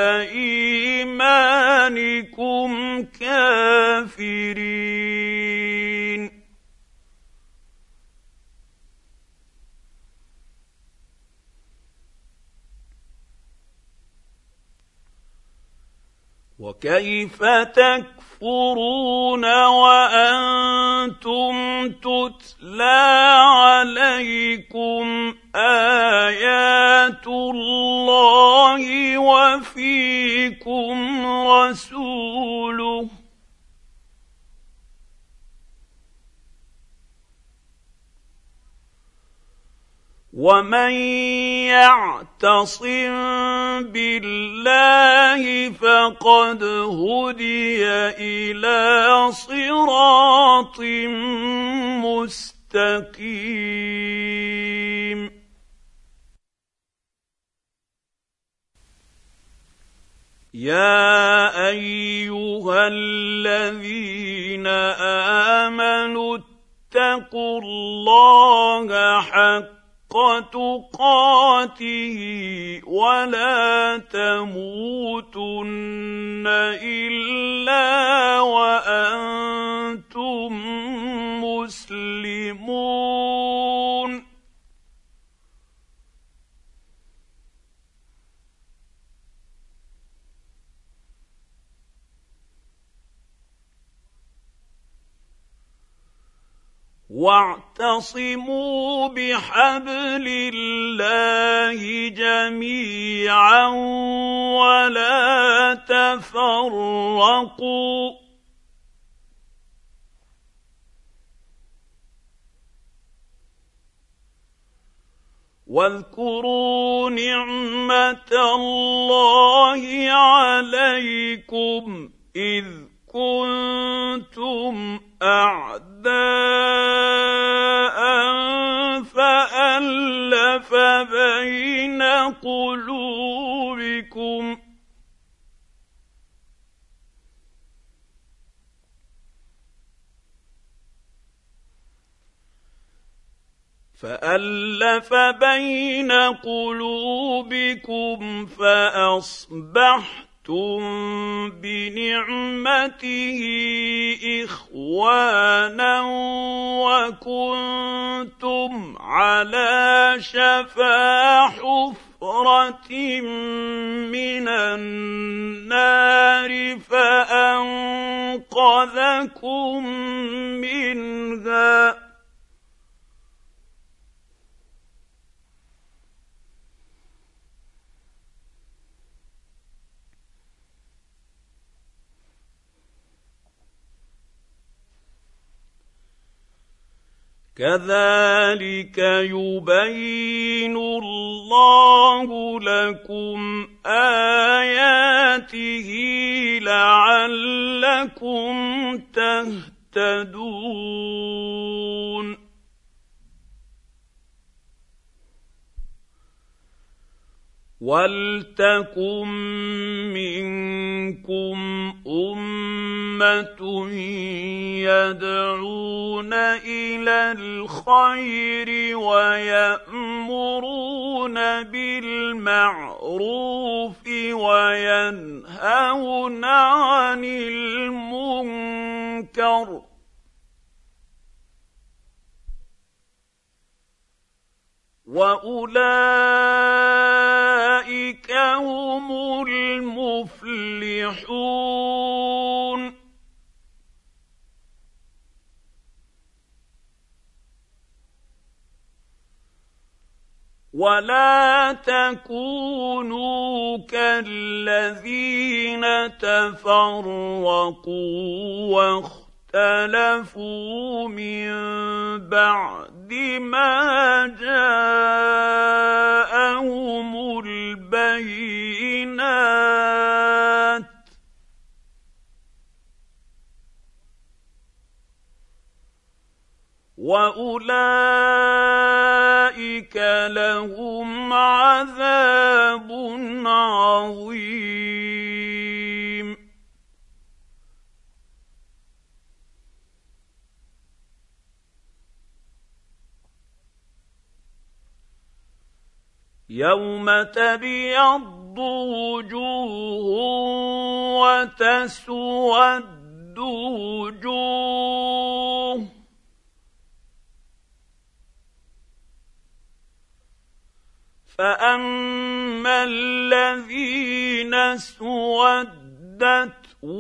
إيمانكم كافرين وكيف تكفرون وأنتم تتلى عليكم آيات الله وفيكم رسوله ومن يعتصم بالله فقد هدي إلى صراط مستقيم يا أيها الذين آمنوا اتقوا الله حق تقاته ولا تموتن إلا وأنتم مسلمون واعتصموا بحبل الله جميعا ولا تفرقوا واذكروا نعمة الله عليكم إذ كنتم أعداء فألف بين قلوبكم فألف بين قلوبكم فأصبحتم بنعمته إخوانا وكنتم على شفا حفرة من النار فأنقذكم منها كذلك يبين الله لكم آياته لعلكم تهتدون وَلْتَكُن مِّنكُمْ أُمَّةٌ يَدْعُونَ إِلَى الْخَيْرِ وَيَأْمُرُونَ بِالْمَعْرُوفِ وَيَنْهَوْنَ عَنِ الْمُنكَرِ ۚ وَأُولَٰئِكَ هُمُ الْمُفْلِحُونَ. وَلَا تَكُونُوا كَالَّذِينَ تَفَرَّقُوا واخْتَلَفُوا مِن بَعْدِ مَا جَاءَهُمُ الْبَيِّنَاتُ ۚ وَأُولَٰئِكَ لَهُمْ عَذَابٌ عَظِيمٌ. يَوْمَ تَبْيَضُّ وُجُوهٌ وَتَسْوَدُّ وُجُوهٌ ۚ فَأَمَّا الَّذِينَ اسْوَدَّتْ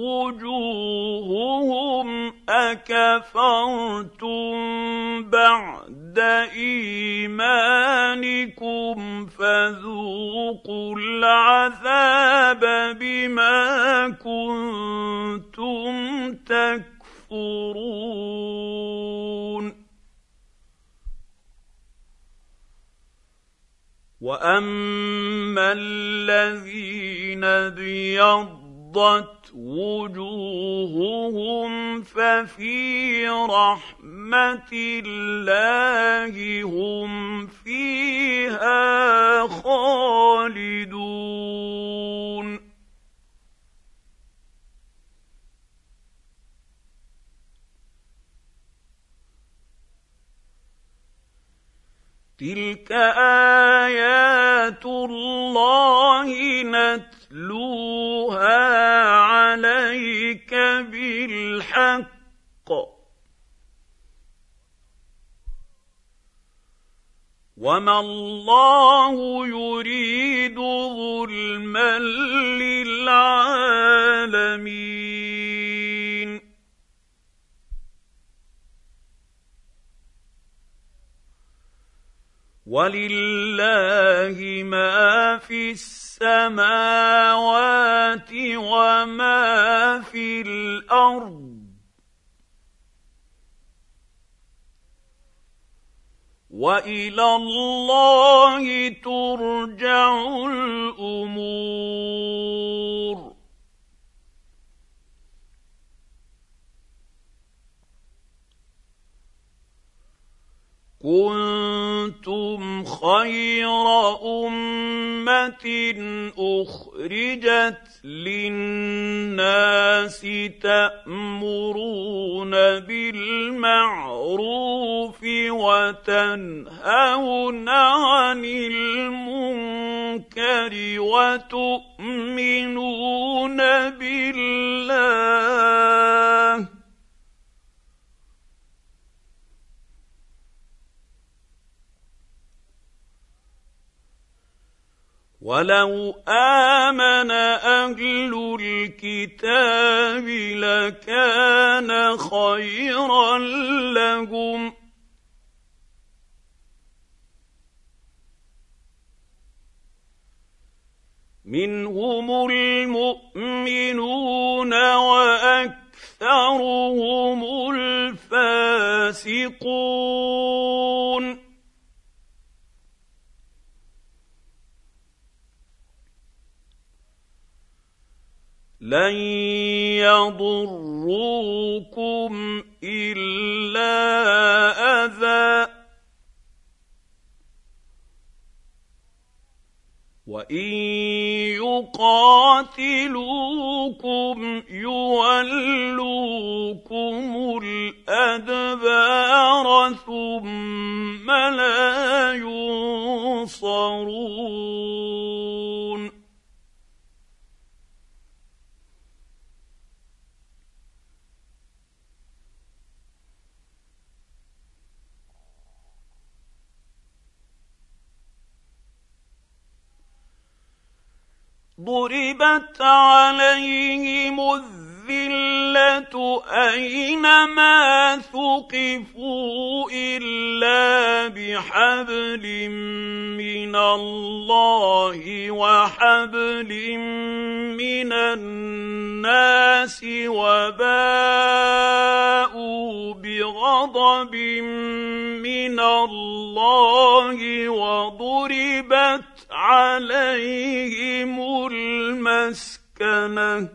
وُجُوهُهُمْ أَكَفَرْتُم بَعْدَ إِيمَانِكُمْ فَذُوقُوا الْعَذَابَ بِمَا كُنتُمْ تَكْفُرُونَ. وَأَمَّا الَّذِينَ ابْيَضَّتْ وُجُوهُهُمْ فَفِي رَحْمَةِ اللَّهِ هُمْ فِيهَا خَالِدُونَ. تِلْكَ آيَاتُ اللَّهِ نَتْلُوهَا عَلَيْكَ بِالْحَقِّ ۚ وَمَا اللَّهُ يُرِيدُ ظُلْمًا لِّلْعَالَمِينَ. وَلِلَّهِ مَا فِي السَّمَاوَاتِ وَمَا فِي الْأَرْضِ ۚ وَإِلَى اللَّهِ تُرْجَعُ الْأُمُورُ. كُنتُمْ خَيْرَ أُمَّةٍ أُخْرِجَتْ لِلنَّاسِ تَأْمُرُونَ بِالْمَعْرُوفِ وَتَنْهَوْنَ عَنِ الْمُنكَرِ وَتُؤْمِنُونَ بِاللَّهِ ۗ وَلَوْ آمَنَ أَهْلُ الْكِتَابِ لَكَانَ خَيْرًا لَّهُمْ ۚ مِنْهُمُ الْمُؤْمِنُونَ وَأَكْثَرُهُمُ الْفَاسِقُونَ. لَن يَضُرُّوكُمْ إِلَّا أَذًى ۖ وان يقاتلوكم يولوكم الادبار ثم لا ينصرون ضربت عليهم الذلة أينما ثقفوا إلا بحبل من الله وحبل من الناس وباءوا بغضب من الله وضربت عليهم المسكنة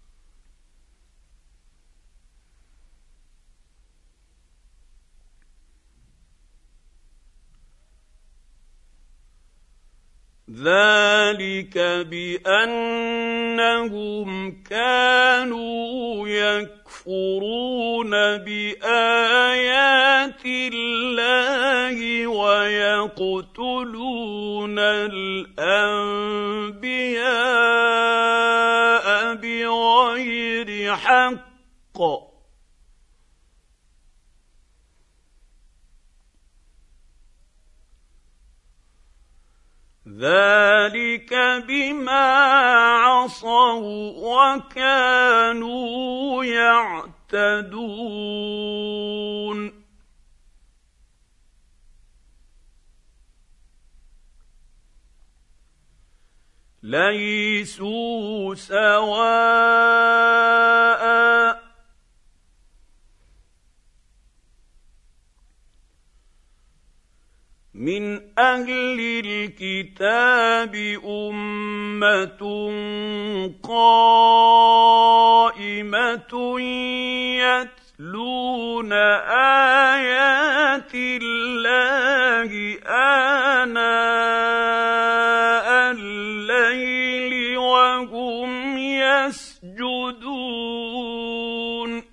ذلك بأنهم كانوا يكفرون بآيات الله ويقتلون الأنبياء بغير حق ذلك بما عصوا وكانوا يعتدون ليسوا سواء من أهل الكتاب أمة قائمة يتلون آيات الله آناء الليل وهم يسجدون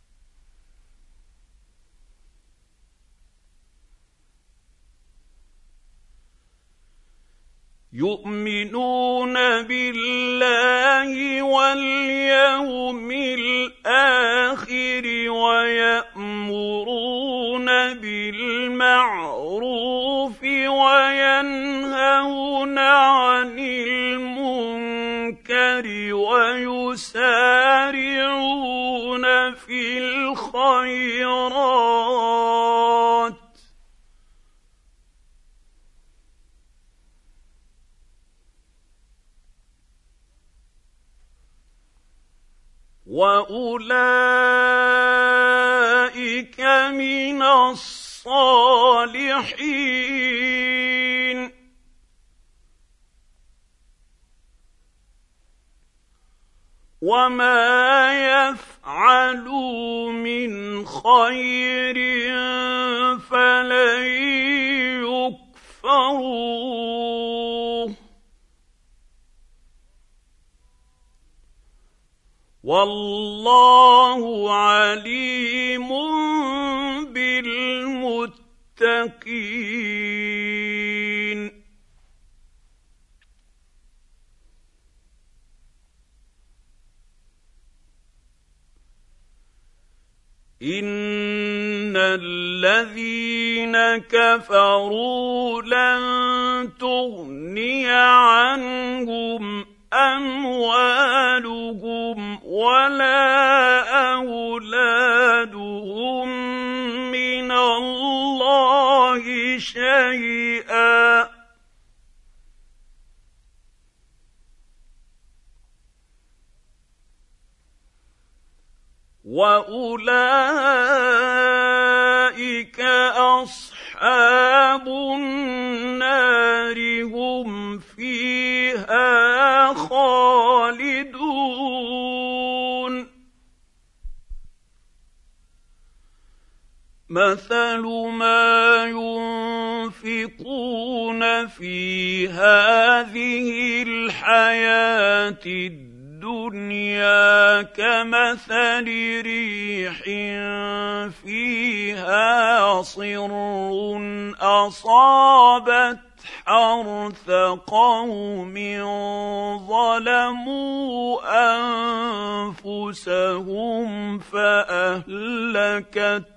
يؤمنون بالله واليوم الآخر ويأمرون بالمعروف وينهون عن المنكر ويسارعون في الخيرات وأولئك من الصالحين وما يفعلوا من خير فلن يكفروه والله عليم بالمتقين إن الذين كفروا لن تغني عنهم أموالهم ولا أولادهم من الله شيئا وأولئك أصحاب النار هم فيها خالدون مثل ما ينفقون في هذه الحياة الدنيا كمثل ريح فيها صر أصابت حرث قوم ظلموا أنفسهم فأهلكت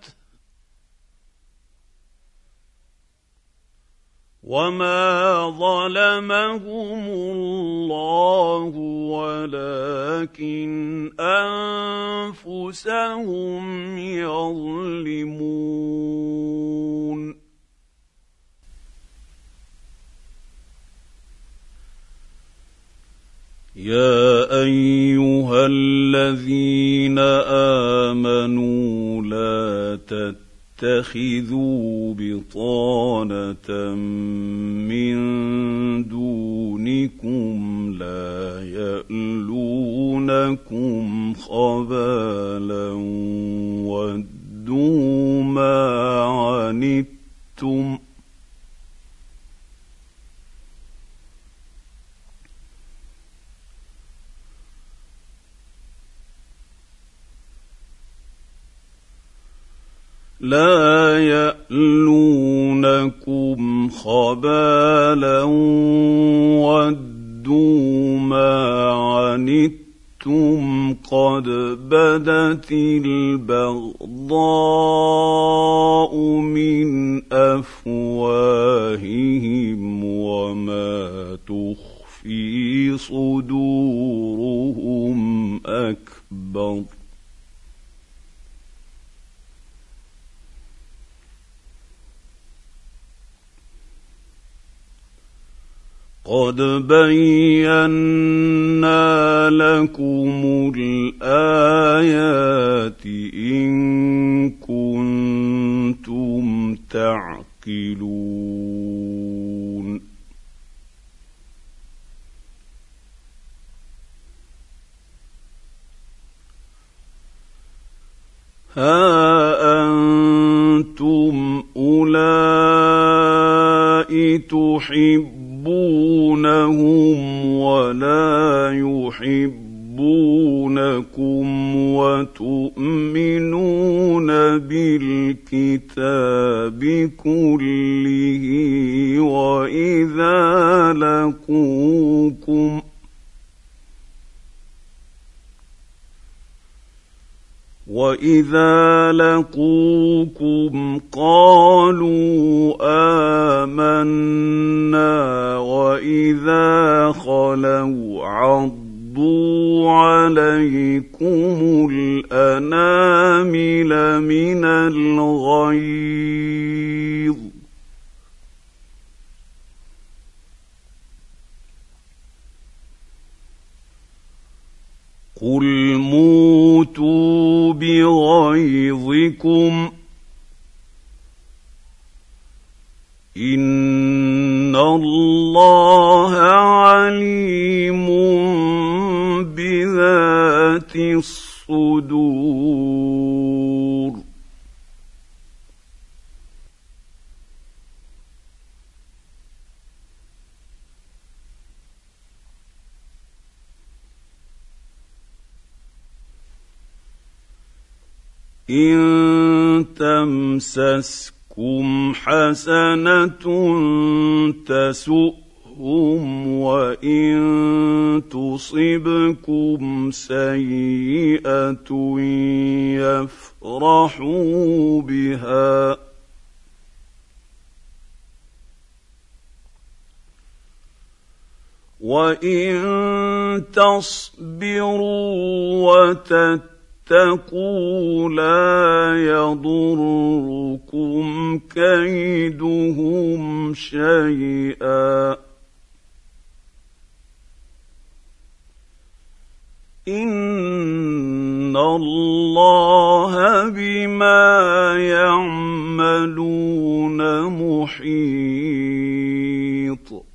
وما ظلمهم الله ولكن أنفسهم يظلمون. يا أيها الذين آمنوا لا تتخذوا بطانة من دونكم لا يألونكم خبالا ودوا ما عنتم لا يألونكم خبالا ودوا ما عنتم قد بدت البغضاء من أفواههم وما تخفي صدورهم أكبر. قد بينا لكم الآيات إن كنتم تعقلون. ها أنتم أولئك تحبونهم ولا يحبونكم وتؤمنون بالكتاب كله وإذا لقوكم وَإِذَا لَقُوكُمْ قَالُوا آمَنَّا وَإِذَا خَلَوْا عَضُّوا عَلَيْكُمُ الْأَنَامِلَ مِنَ الْغَيْظِ قُلْ مُوتُوا بِغَيْظِكُمْ إِنَّ اللَّهَ عَلِيمٌ بِذَاتِ الصُّدُورِ. إِن تَمْسَسْكُمْ حَسَنَةٌ تَسُؤْهُمْ وَإِن تُصِبْكُمْ سَيِّئَةٌ يَفْرَحُوا بِهَا وَإِن تَصْبِرُوا وَتَتَّقُوا اتقوا لا يضركم كيدهم شيئا إن الله بما يعملون محيط.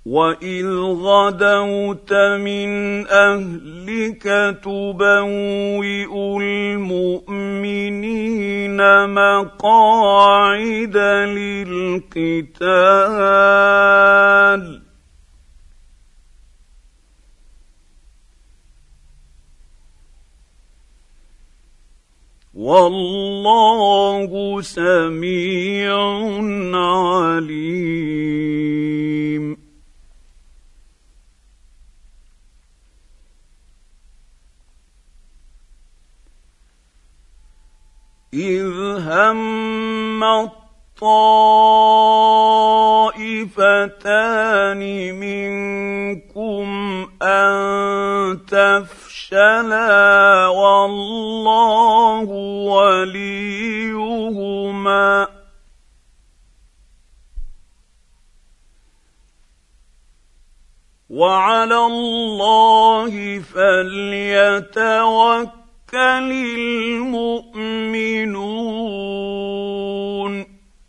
وإذ غدوت من أهلك تبوئ المؤمنين مقاعد للقتال والله سميع عليم. إذ هم الطائفتان منكم أن تفشلا والله وليهما وعلى الله فليتوكل المؤمنون.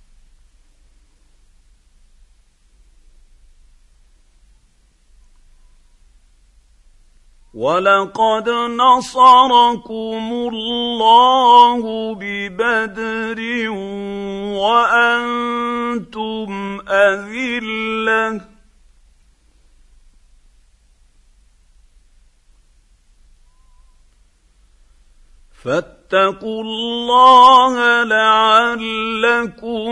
ولقد نصركم الله ببدر وأنتم أذلة فاتقوا الله لعلكم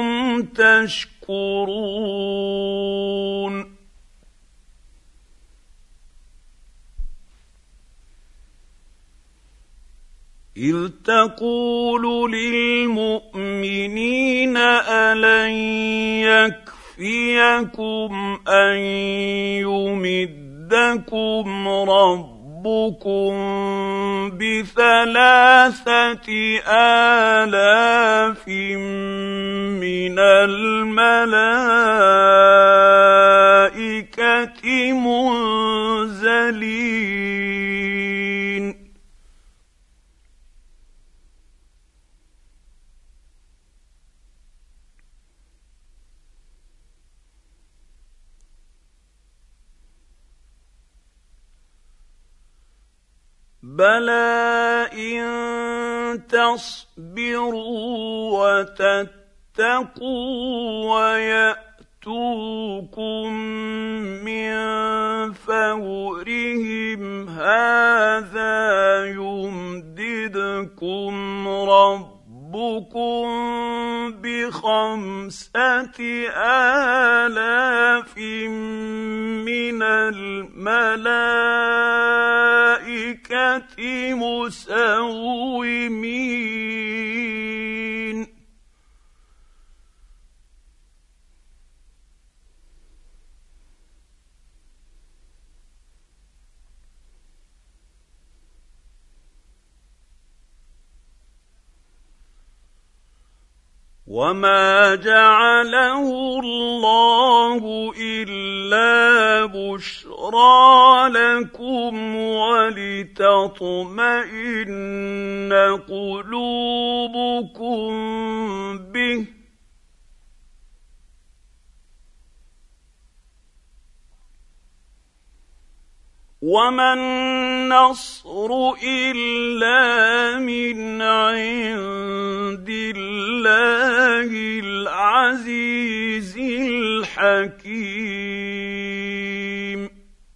تشكرون. إذ تقول للمؤمنين ألن يكفيكم أن يمدكم ربكم بثلاثة آلاف من الملائكة منزلين بلى إن تصبروا وتتقوا ويأتوكم من فورهم هذا يمددكم ربكم بخمسة آلاف من الملائكة مسومين وما جعله الله إلا بشرى لكم ولتطمئن قلوبكم به وما النصر إلا من عند الله العزيز الحكيم.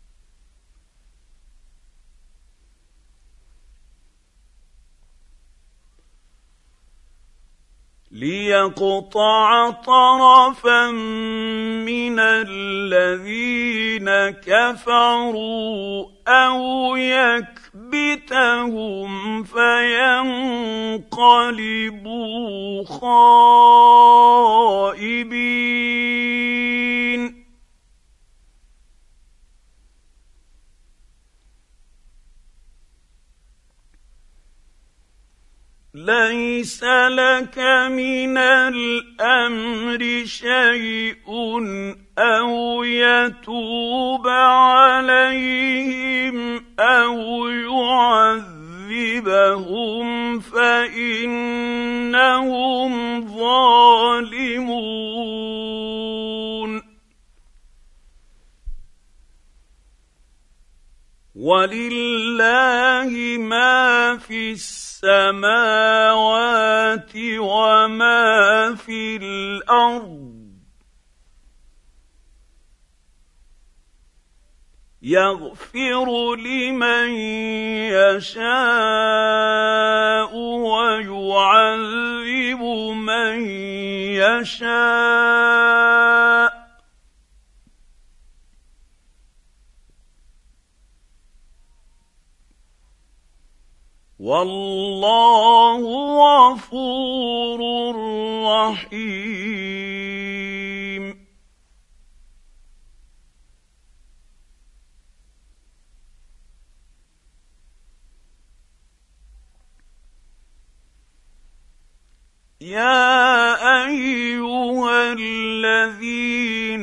ليقطع طرفا من الذين كفروا أو يكبتهم فينقلبوا خائبين. ليس لك من الأمر شيء أو يتوب عليهم أو يعذبهم فإنهم ظالمون. ولله ما في السماوات وما في الارض يغفر لمن يشاء ويعذب من يشاء والله غفور رحيم. يا ايها الذين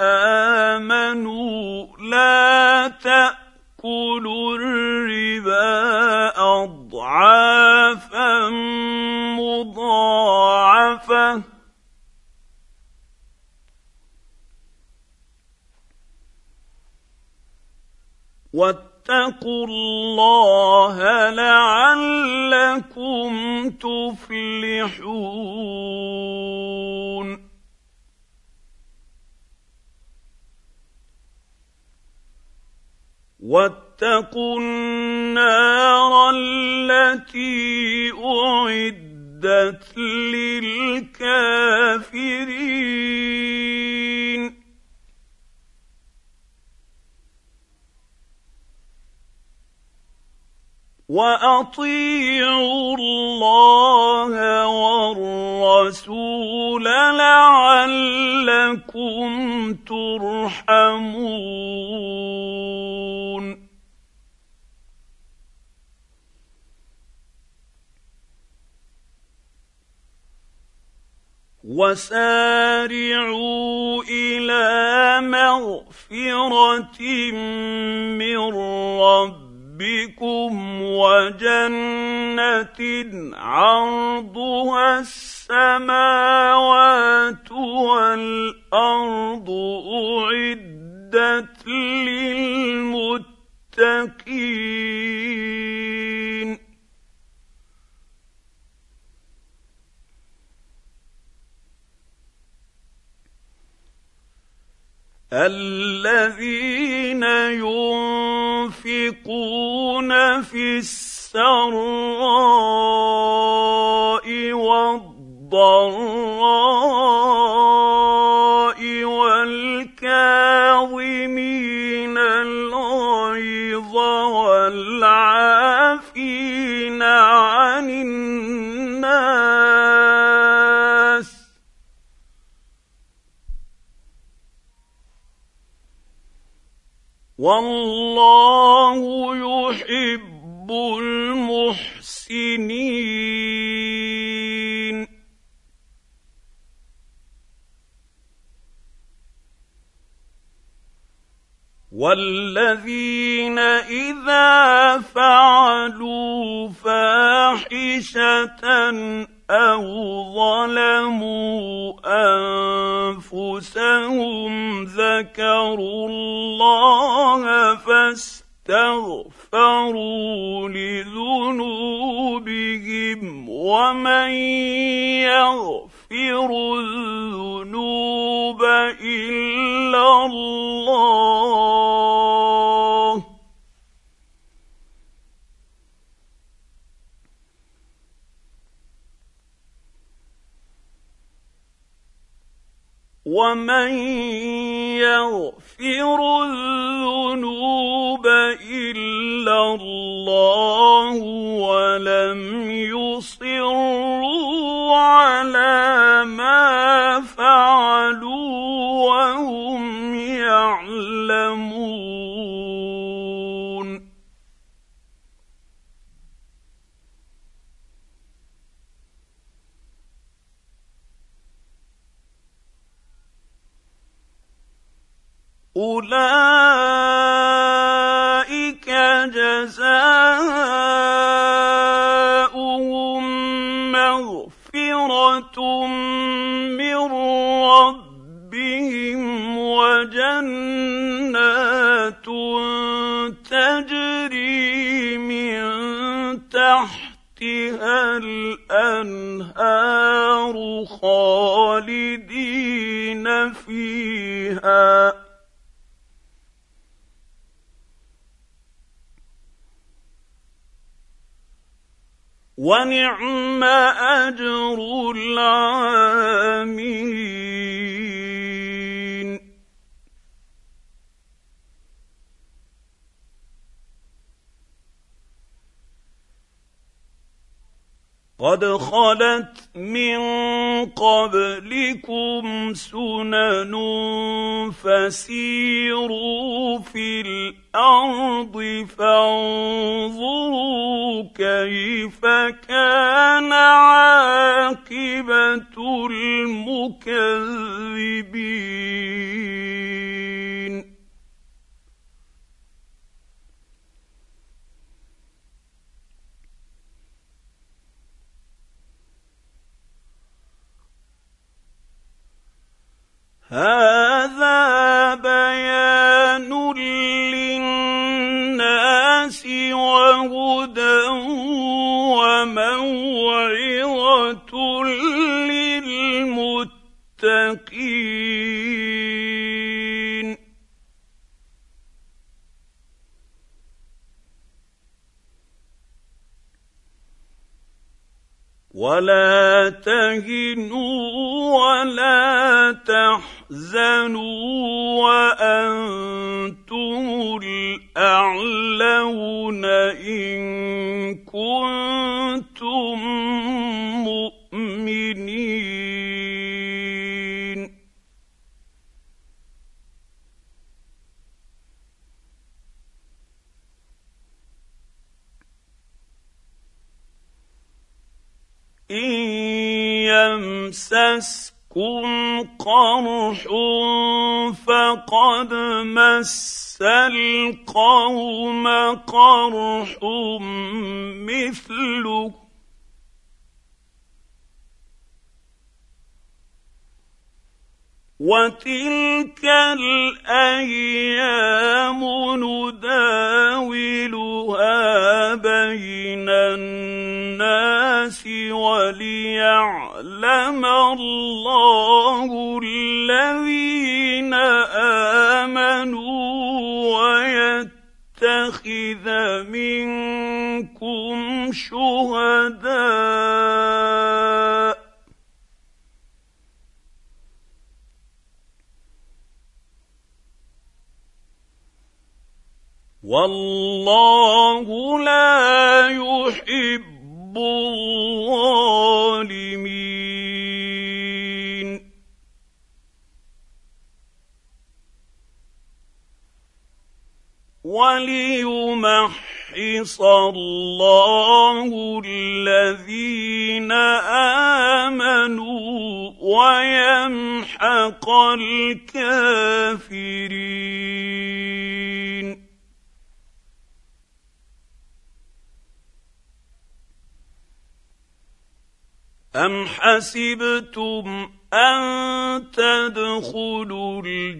امنوا لا تاكلوا الربا اضعافا مضاعفه واتقوا الله لعلكم تفلحون. واتقوا النار التي اعدت للكافرين واطيعوا الله والرسول لعلكم ترحمون. وسارعوا إلى مغفرة من ربكم بكم وجنة عرضها السماوات والأرض أعدت للمتقين الذين ينفقون في السراء والضراء والكاظمين الغيظ والعافين عن الناس والله يحب المحسنين. والذين إذا فعلوا فاحشة أو ظلموا أنفسهم ذكروا الله فاستغفروا لذنوبهم ومن يغفر الذنوب إلا الله ومن يغفر الذنوب إلا الله ولم يصروا على ما فعلوا وهم يعلمون أولئك جزاؤهم مغفرة من ربهم وجنات تجري الأنهار خالدين فيها ونعم أجر العاملين. قد خلت من قبلكم سنن فسيروا في الأرض فانظروا كيف كان عاقبة المكذبين. هذا بيان للناس وهدى وموعظة للمتقين. ولا تهنوا ولا تحزنوا وأنتم الأعلون إن كنتم مؤمنين. إن يمسسكم قرح فقد مس القوم قرح مثله وتلك الأيام نداولها بين الناس وليعلم الله الذين آمنوا ويتخذ منكم شهداء والله لا يحب الظالمين. وليمحص الله الذين آمنوا ويمحق الكافرين. أم حسبتم أن تدخلوا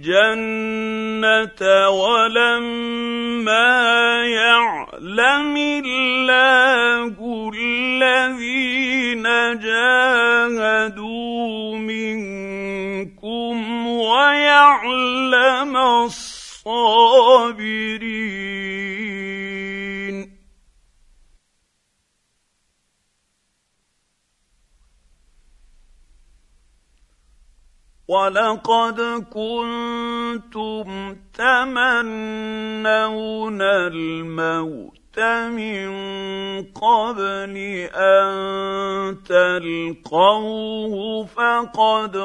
الجنة ولما يعلم الله الذين جاهدوا منكم ويعلم الصابرين. ولقد كنتم تمنون الموت من قبل أن تلقوه فقد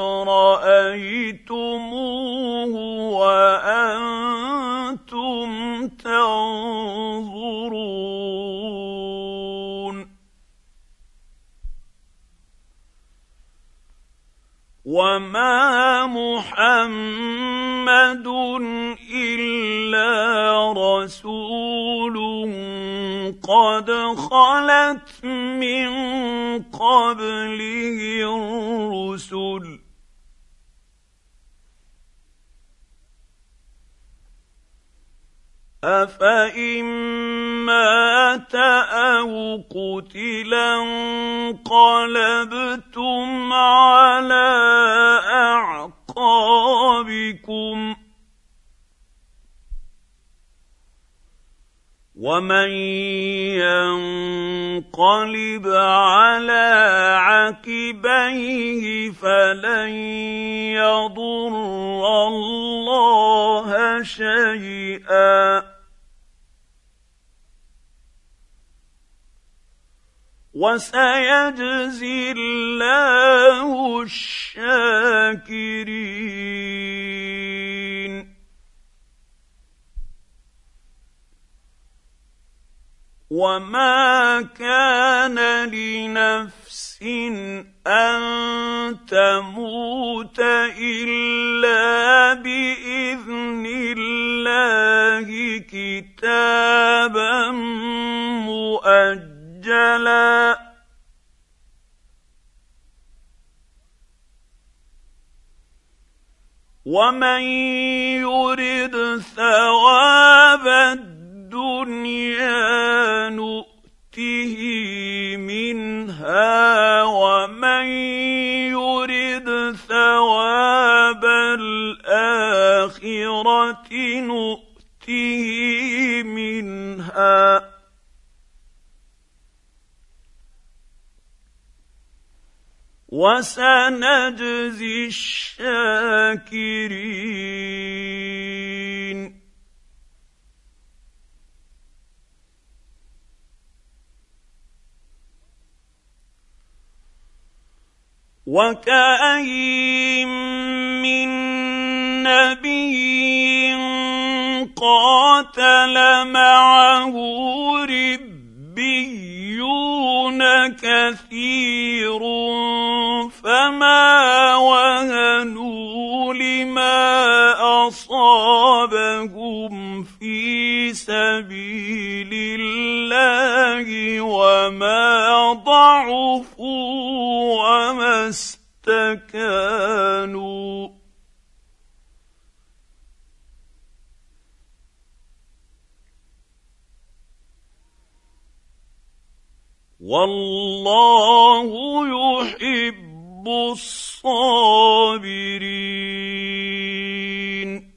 رأيتموه وأنتم تنظرون. وما محمد إلا رسول قد خلت من قبله الرسل أفإن مات أو قتلا انقلبتم على أعقابكم ومن ينقلب على عقبيه فلن يضر الله شيئا وسيجزي الله الشاكرين وما كان لنفس أن تموت إلا بإذن الله كتابا مؤجلا ومن يرد ثواب الدنيا نؤته منها ومن يرد ثواب الآخرة نؤته منها وسنجزي الشاكرين وكأين من نبي قاتل معه ربيون كثير فما وهنوا لما أصابهم في سبيل الله وما ضعفوا وما استكانوا والله يحب الصابرين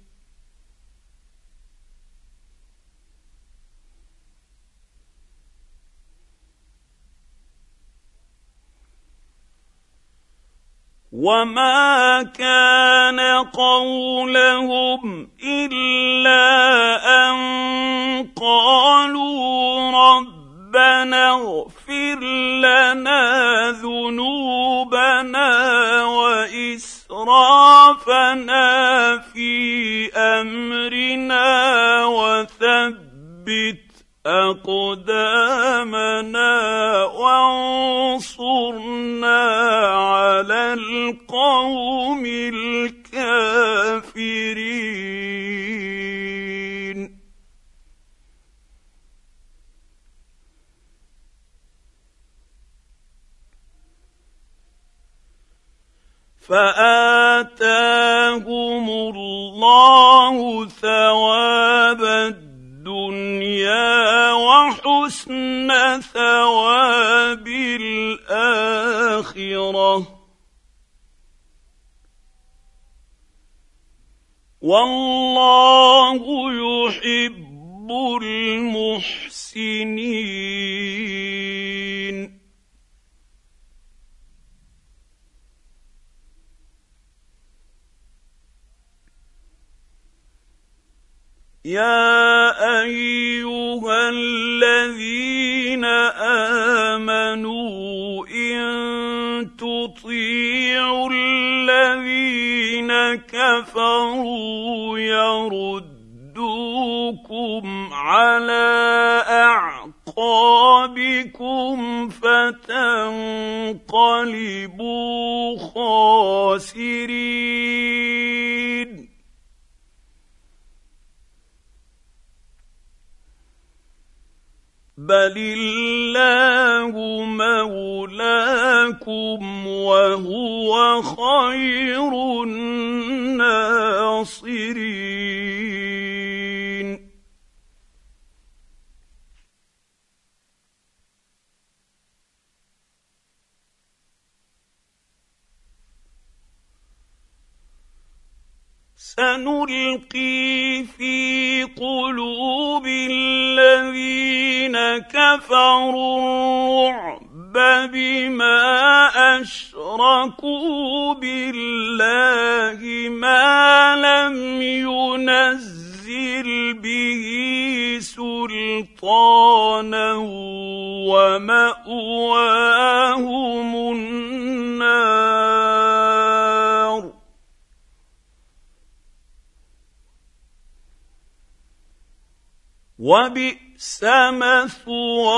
وما كان قولهم إلا أن قالوا ربنا اغفر لنا ذنوبنا وإسرافنا في أمرنا وثبت أقدامنا وانصرنا على القوم الكافرين فآتاهم الله ثواب الدنيا وحسن ثواب الآخرة والله يحب المحسنين يا أيها الذين آمنوا إن تطيعوا الذين كفروا يردوكم على أعقابكم فتنقلبوا خاسرين بل الله مولاكم وهو خير الناصرين سنلقي في قلوب الذين كفروا الرعب بما أشركوا بالله ما لم ينزل به سلطانا ومأواهم النار وبئس مثوى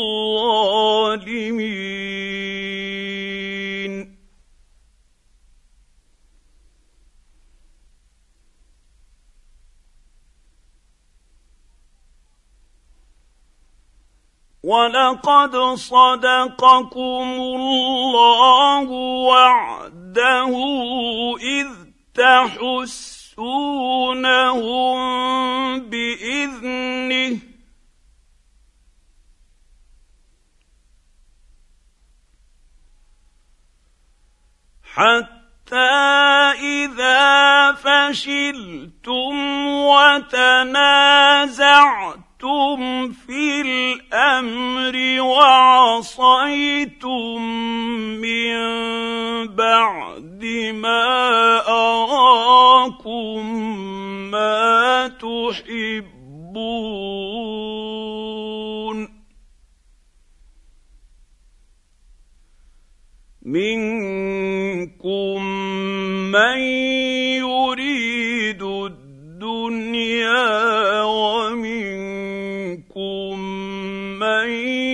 الظالمين ولقد صدقكم الله وعده إذ تحسونهم بإذنه حتى إذا فشلتم وتنازعتم في الأمر وعصيتم من بعد ما أراكم ما تحبون منكم من يريد الدنيا ومنكم من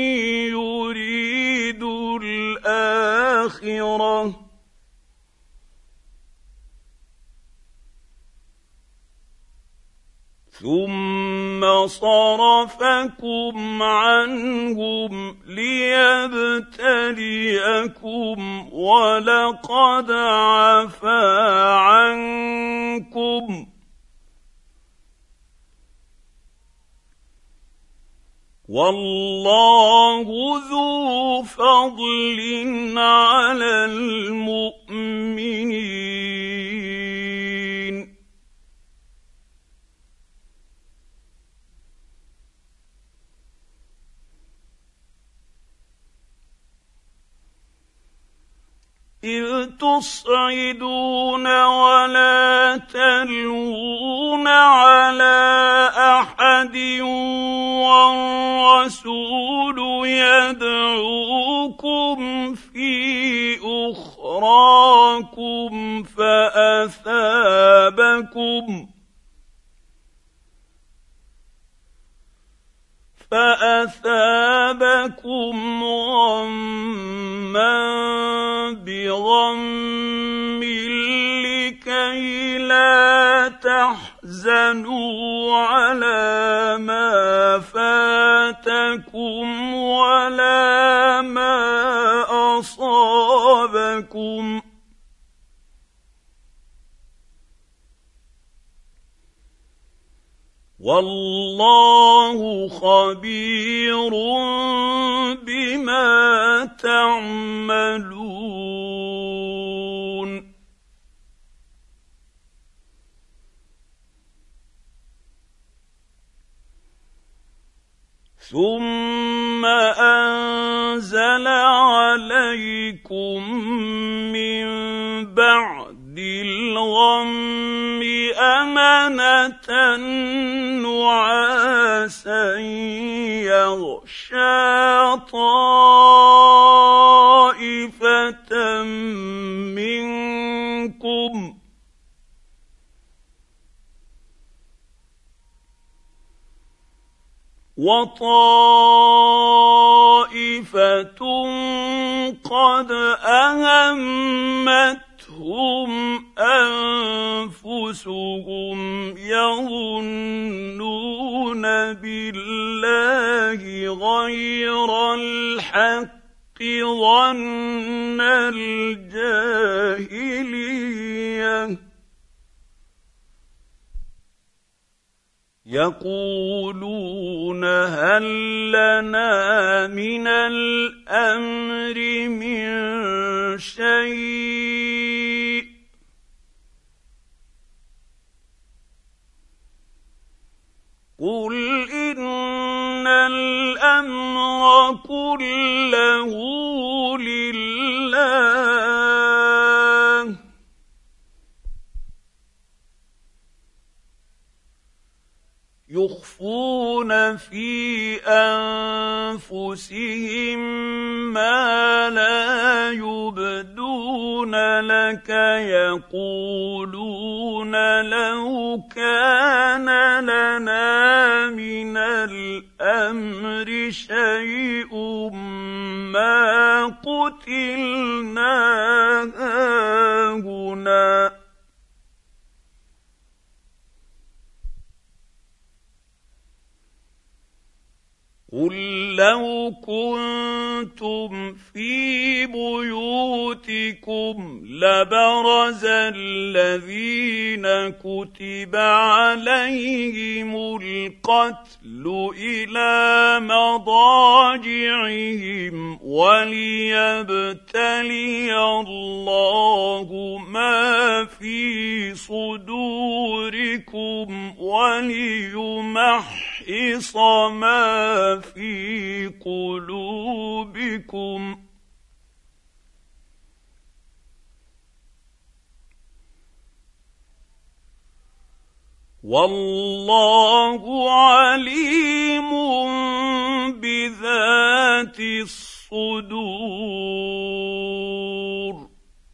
يريد الآخرة ثم صرفكم عنهم ليبتليكم ولقد عفا عنكم والله ذو فضل على المؤمنين إذ تصعدون ولا تلوون على أحد والرسول يدعوكم في أخراكم فأثابكم فأثابكم غمّا بغم لكي لا تحزنوا على ما فاتكم ولا ما أصابكم والله خبير بما تعملون ثم أنزل عليكم من بعد الغم أمنة نعاسا يغشى طائفة منكم وطائفة قد أهمتهم أنفسهم يظنون بالله غير الحق ظن الجاهلية يقولون هل لنا من الأمر من شيء الامر كله لله يخفون في انفسهم ما لا يبدون لك يقولون لو كان لنا من الامر شيء ما قتلنا هاهنا قل لو كنتم في بيوتكم لبرز الذين كتب عليهم القتل إلى مضاجعهم وليبتلي الله ما في صدوركم وليمحص ما في قلوبكم والله عليم بذات الصدور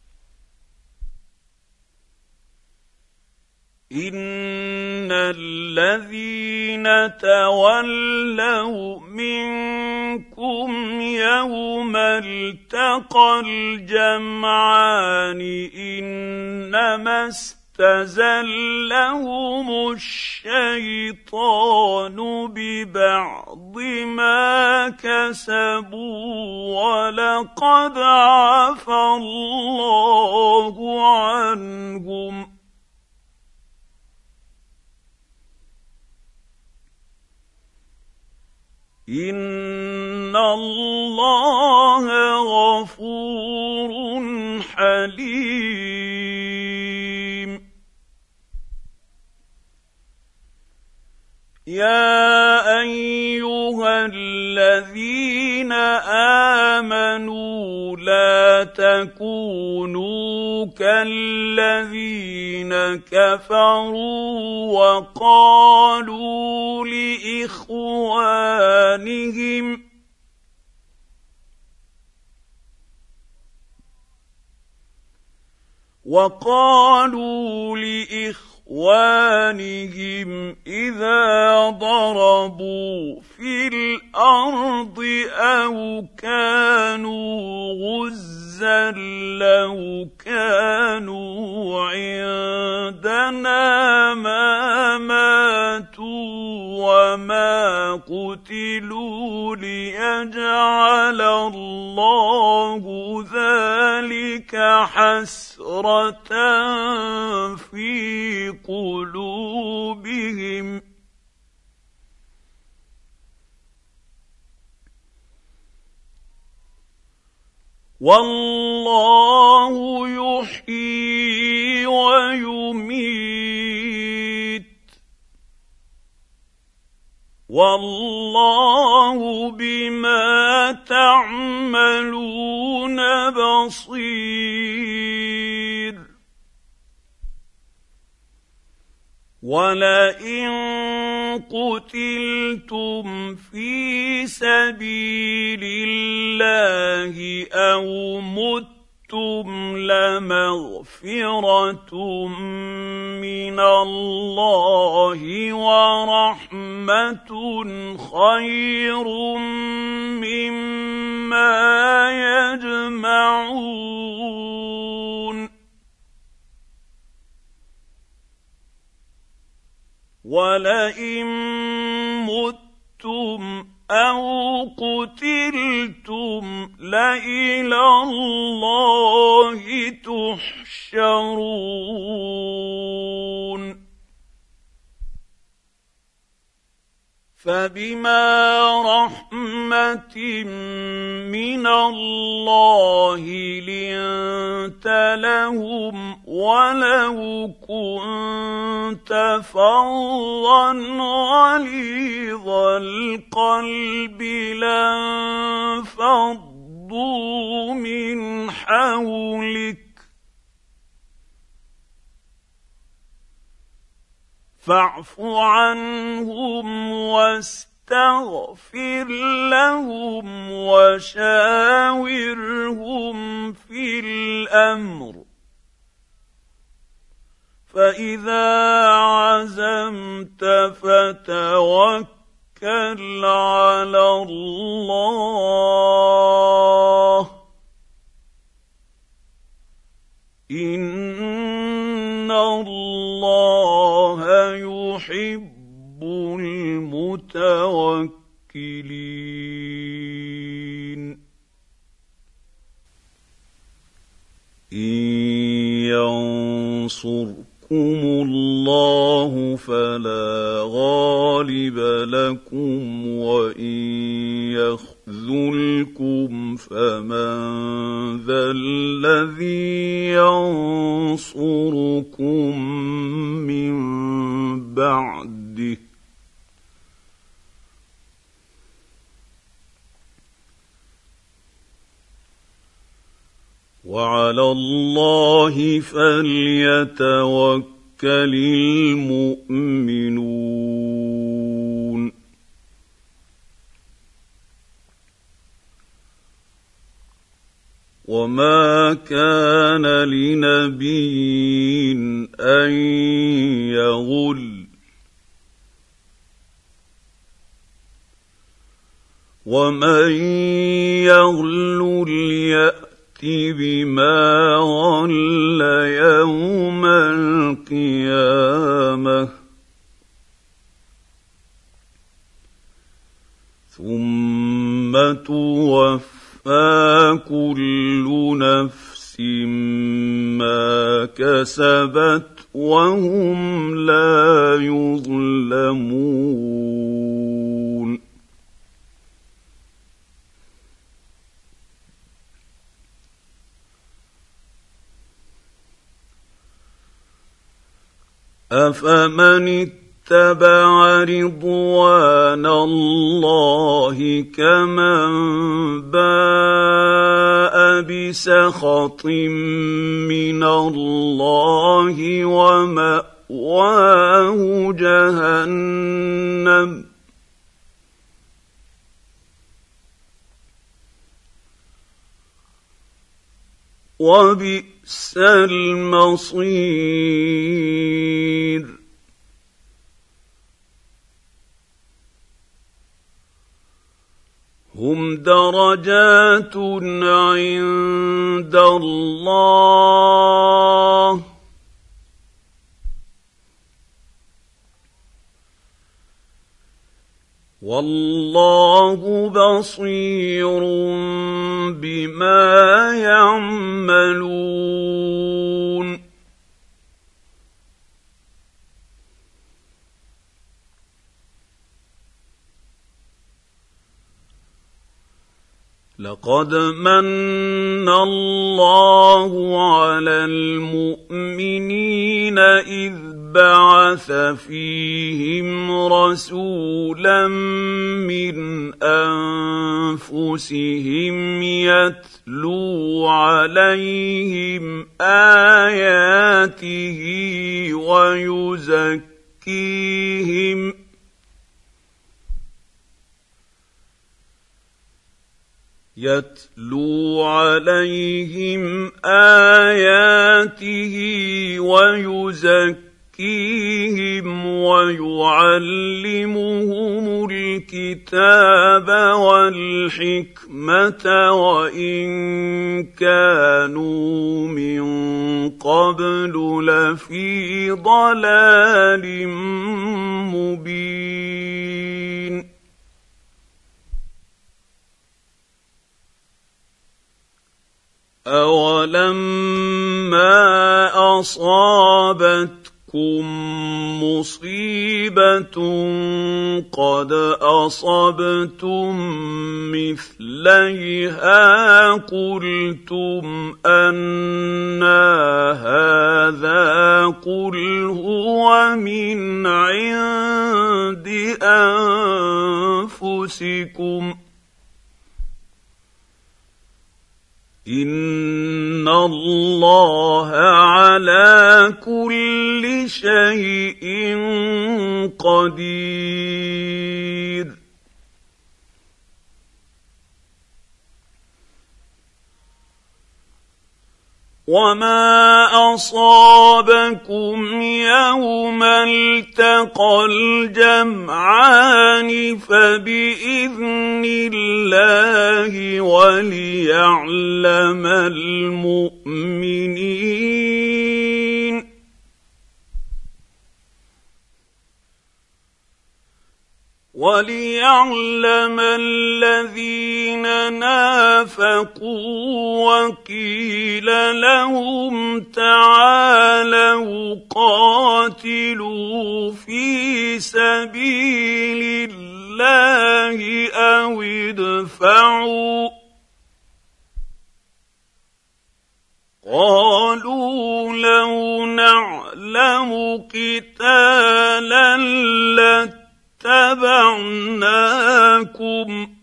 إن الذين تولوا منكم يوم التقى الجمعان إنما استزلهم الشيطان ببعض ما كسبوا ولقد عفى الله عنهم إن الله غفور حليم يا أيها الذين آمنوا لا تكونوا كالذين كفروا وقالوا لإخوانهم وقالوا لإخوانهم إذا ضربوا في الأرض أو كانوا غزا لو كانوا عندنا ما ماتوا وما قتلوا ليجعل الله ذلك حسرة في قلوبهم والله يحيي ويميت والله بما تعملون بصير ولئن قتلتم في سبيل الله أو متم لمغفرة من الله ورحمة خير مما يجمعون ولئن متم أو قتلتم لإلى الله تحشرون فبما رحمة من الله لنت لهم ولو كنت فظا غليظ القلب لانفضوا من حولك فاعف عنهم واستغفر لهم وشاورهم في الأمر فإذا عزمت فتوكل على الله إن الله يحب المتوكلين إن ينصركم الله فلا غالب لكم وإن يخذلكم فمن ذا الذي ينصركم من بعده وعلى الله فليتوكل المؤمنون وما كان لنبي أن يغل ومن يغل ليأت بما غل يوم القيامة ثم توفى كل نفس ما كسبت وهم لا يظلمون أفمن اتبع رضوان الله كمن باء بسخط من الله ومأواه جهنم وبئس المصير هم درجات عند الله والله بصير بما يعملون لقد من الله على المؤمنين إذ بعث فيهم رسولا من أنفسهم يتلو عليهم آياته ويزكيهم يتلو عليهم آياته ويزكيهم ويعلمهم الكتاب والحكمة وإن كانوا من قبل لفي ضلال مبين أولما أصابتكم مصيبة قد أصبتم مثليها قلتم أنى هذا قل هو من عند أنفسكم إن الله على كل شيء قدير وما أصابكم يوم التقى الجمعان فبإذن الله وليعلم المؤمنين وليعلم الذين نافقوا وقيل لهم تعالوا قاتلوا في سبيل الله أو ادفعوا قالوا لو نعلم قتالا لاتبعناكم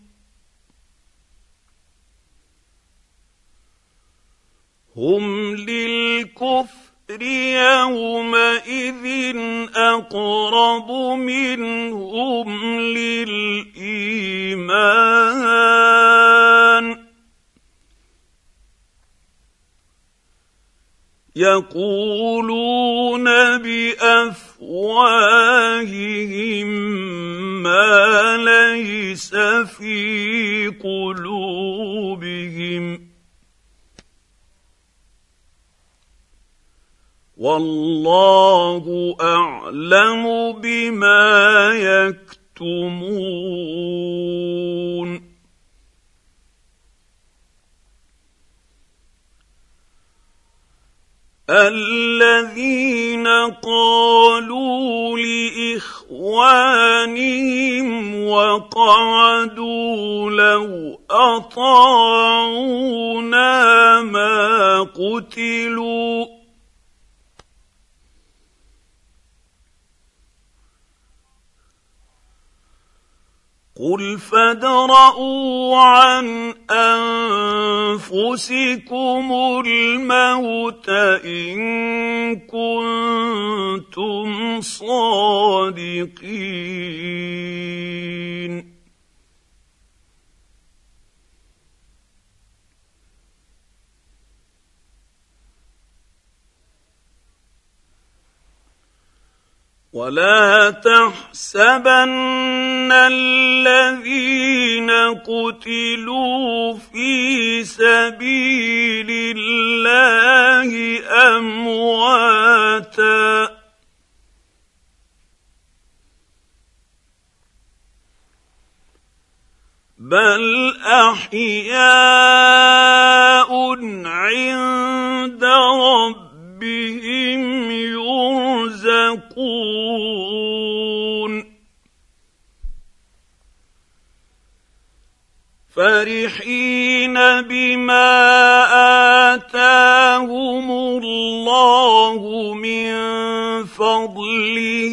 هم للكفر يومئذ أقرب منهم للإيمان يقولون بأفواههم ما ليس في قلوبهم والله أعلم بما يكتمون الذين قالوا لإخوانهم وقعدوا لو أطاعونا ما قتلوا قل فادرءوا عن أنفسكم الموت إن كنتم صادقين ولا تحسبن الذين قتلوا في سبيل الله أمواتا بل أحياء عند ربهم يرزقون فرحين بما آتاهم الله من فضله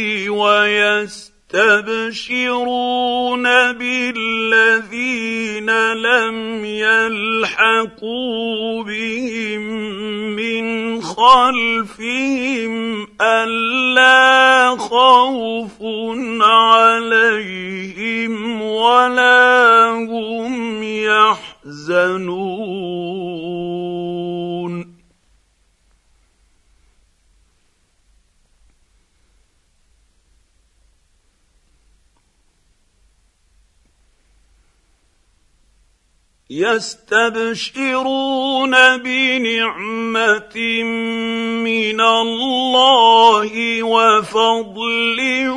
ويستبشرون بالذين لم يلحقوا بهم من خلفهم ألا خوف عليهم ولا هم يحزنون يستبشرون بنعمة من الله وفضل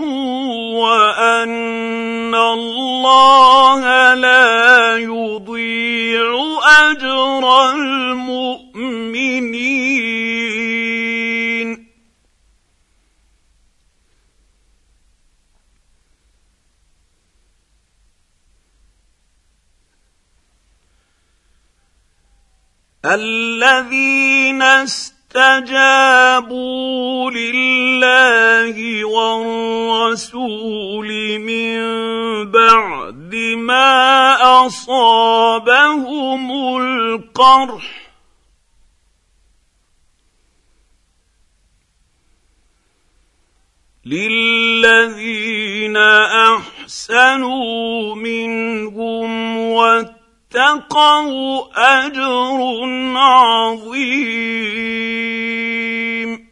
وأن الله لا يضيع أجر المؤمنين الذين استجابوا لله والرسول من بعد ما أصابهم القرح للذين أحسنوا منهم واتقوا أجر عظيم.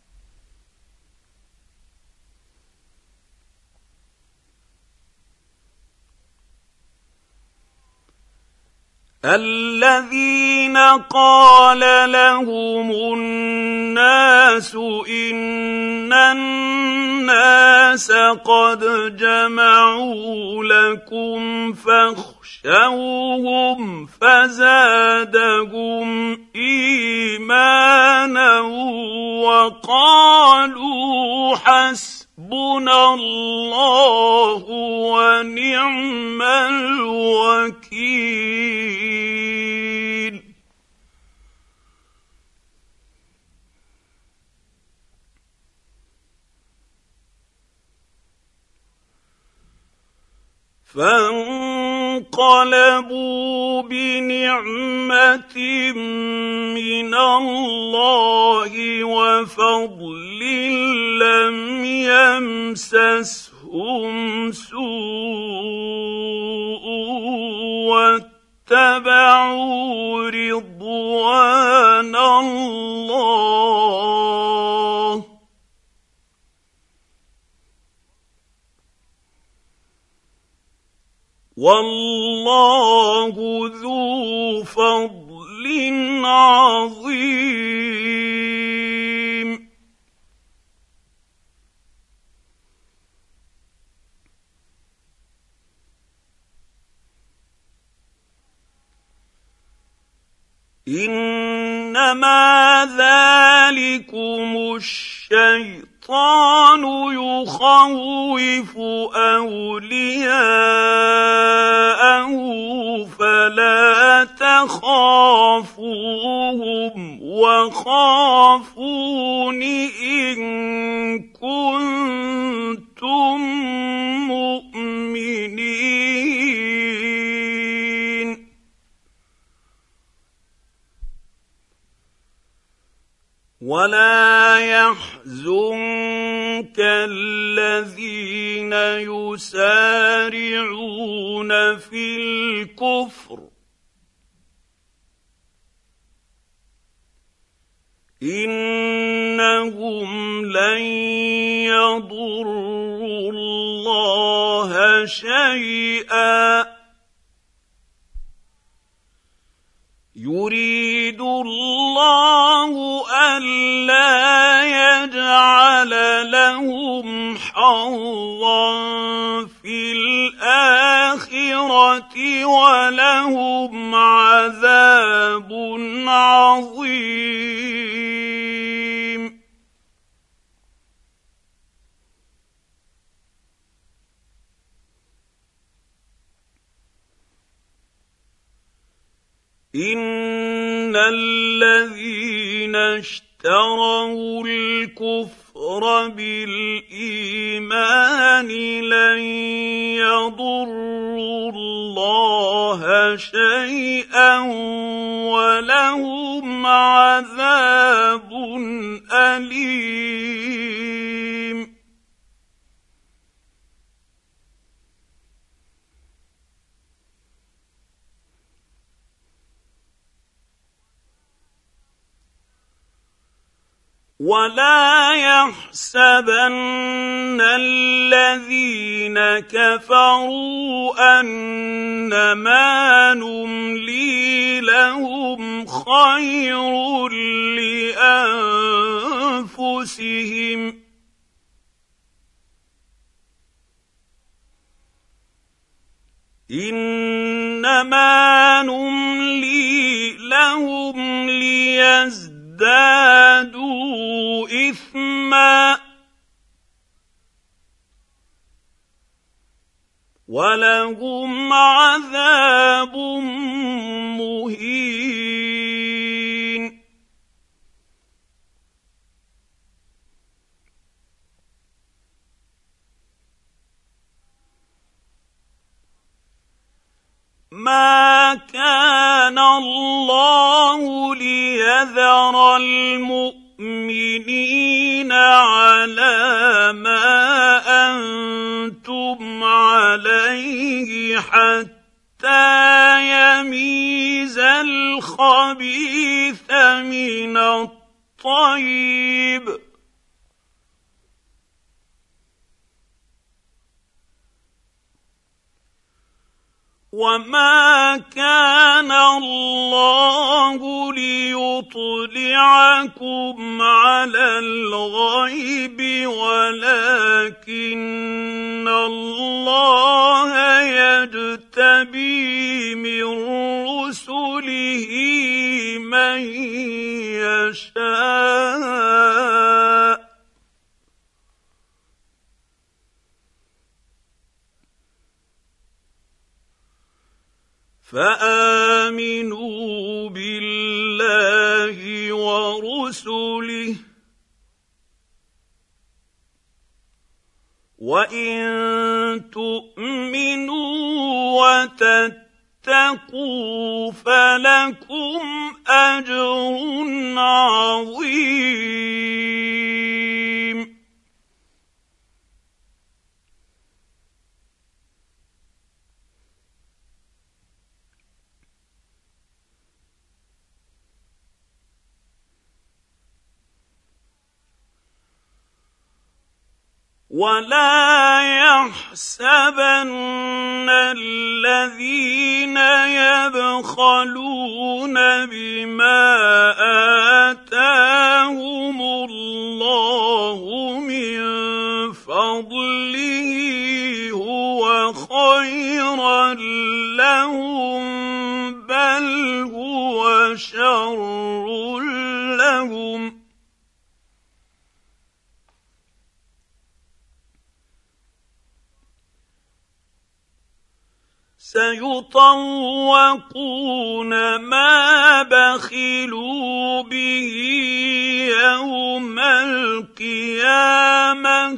الذين قال لهم الناس إن الناس قد جمعوا لكم فاخشوهم فزادهم إيمانا وقالوا حسبنا الله ونعم الوكيل. فانقلبوا بنعمة من الله وفضل لم يمسسهم سوء واتبعوا رضوان الله والله ذو فضل عظيم. إنما ذلكم الشيطان يخوف أولياءه فلا تخافوهم وخافون إن كنتم مؤمنين. ولا يحزنك الذين يسارعون في الكفر إنهم لن يضروا الله شيئا يريد الله ألا يجعل لهم حظا في الآخرة ولهم عذاب عظيم. إن الذين اشتروا الكفر بالإيمان لن يضروا الله شيئا ولهم عذاب أليم. ولا يحسبن الذين كفروا أنما نملي لهم خير لأنفسهم إنما نملي لهم ليزدادوا ازدادوا إثما ولهم عذاب مهين. وَنَذَرَ الْمُؤْمِنِينَ عَلَىٰ مَا أَنتُمْ عَلَيْهِ حَتَّىٰ يَمِيزَ الْخَبِيثَ مِنَ الطَّيِّبِ ۗ وَمَا كَانَ اللَّهُ لِيُطْلِعَكُمْ عَلَى الْغَيْبِ وَلَٰكِنَّ اللَّهَ يَجْتَبِي مِن رُّسُلِهِ مَن يَشَاءُ ۖ فَآمِنُوا بِاللَّهِ وَرُسُلِهِ ۚ وَإِن تُؤْمِنُوا وَتَتَّقُوا فَلَكُمْ أَجْرٌ عَظِيمٌ. وَلَا يَحْسَبَنَّ الَّذِينَ يَبْخَلُونَ بِمَا آتَاهُمُ اللَّهُ مِن فَضْلِهِ هُوَ خَيْرًا لَّهُم، بَلْ هُوَ شَرٌّ لَّهُمْ، سَيُطَوَّقُونَ مَا بَخِلُوا بِهِ يَوْمَ الْقِيَامَةِ ۗ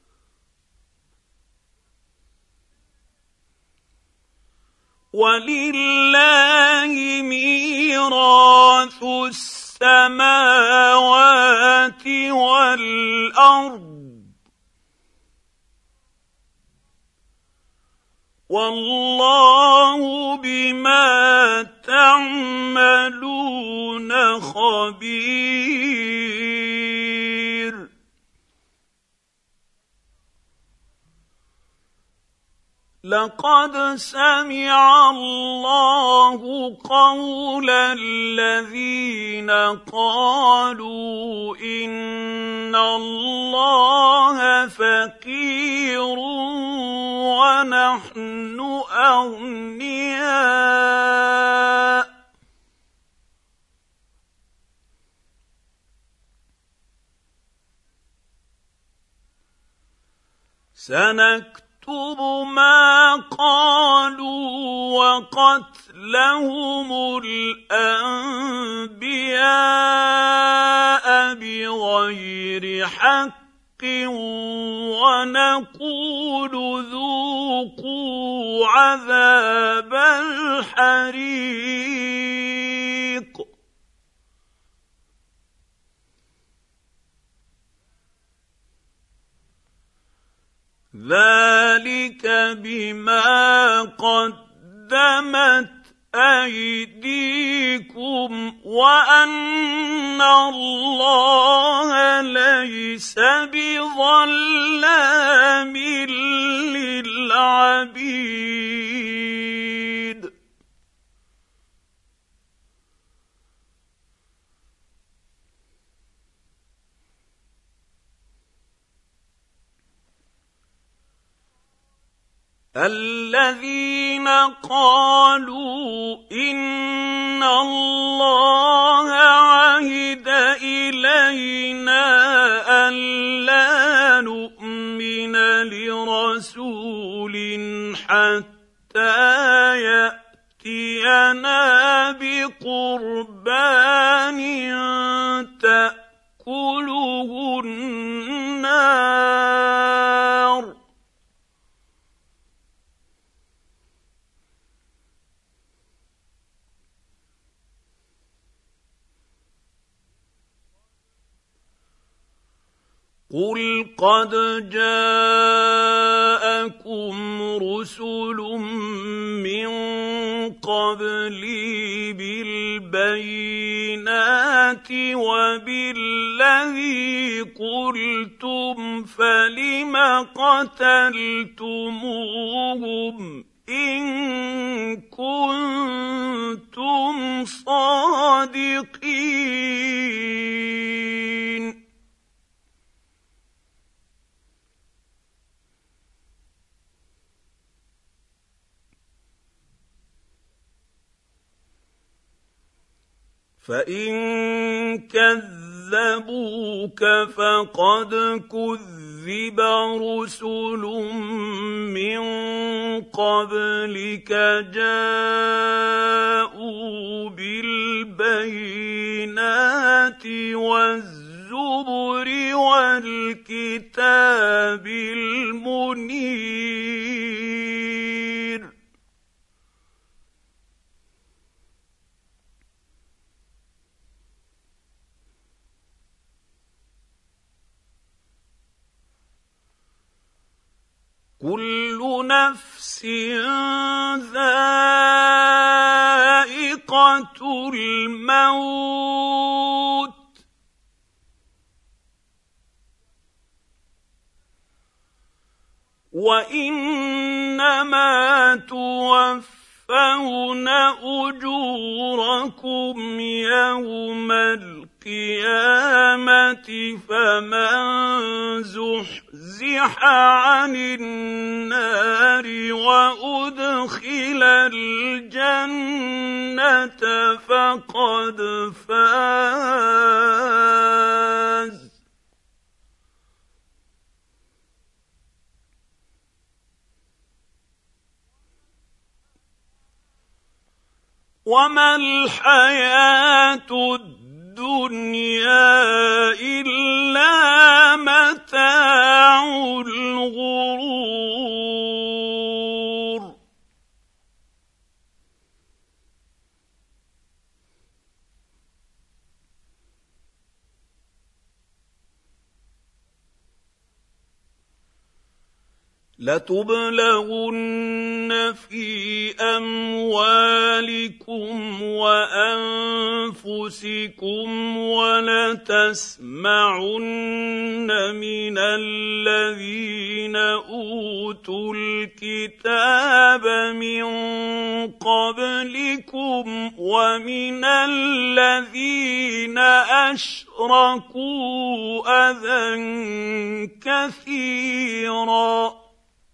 وَلِلَّهِ مِيرَاثُ السَّمَاوَاتِ وَالْأَرْضِ، وَاللَّهُ بِمَا تَعْمَلُونَ خَبِيرٌ. لَقَدْ سَمِعَ اللَّهُ قَوْلَ الَّذِينَ قَالُوا إِنَّ اللَّهَ فَقِيرٌ وَنَحْنُ أَغْنِيَاءُ، سَنَكْتُبُ مَا قَالُوا وَقَتْلَهُمُ الْأَنبِيَاءَ بِغَيْرِ حَقٍّ، وَنَقُولُ ذُوقُوا عَذَابَ الْحَرِيقِ. ذَلِكَ بِمَا قَدَّمَتْ أَيْدِيكُمْ وَأَنَّ اللَّهَ لَيْسَ بِظَلَّامٍ لِّلْعَبِيدِ. الَّذِينَ قَالُوا إِنَّ اللَّهَ عَهِدَ إِلَيْنَا أَلَّا نُؤْمِنَ لِرَسُولٍ حَتَّىٰ يَأْتِيَنَا بِقُرْبَانٍ تَأْكُلُهُ النَّارُ، قل قد جاءكم رسل من قبلي بالبينات وبالذي قلتم فلم قتلتموهم إن كنتم صادقين فإن كذبوك فقد كذب رسل من قبلك جاءوا بالبينات والزبر والكتاب المنير كل نفس ذائقة الموت وإنما توفون أجوركم يوم القيامة فمن زحزح عن النار وأدخل الجنة فقد فاز وما الحياة الدنيا إلا متاع الغرور لتبلغن في أموالكم وأنفسكم ولتسمعن من الذين أوتوا الكتاب من قبلكم ومن الذين أشركوا أذى كثيرا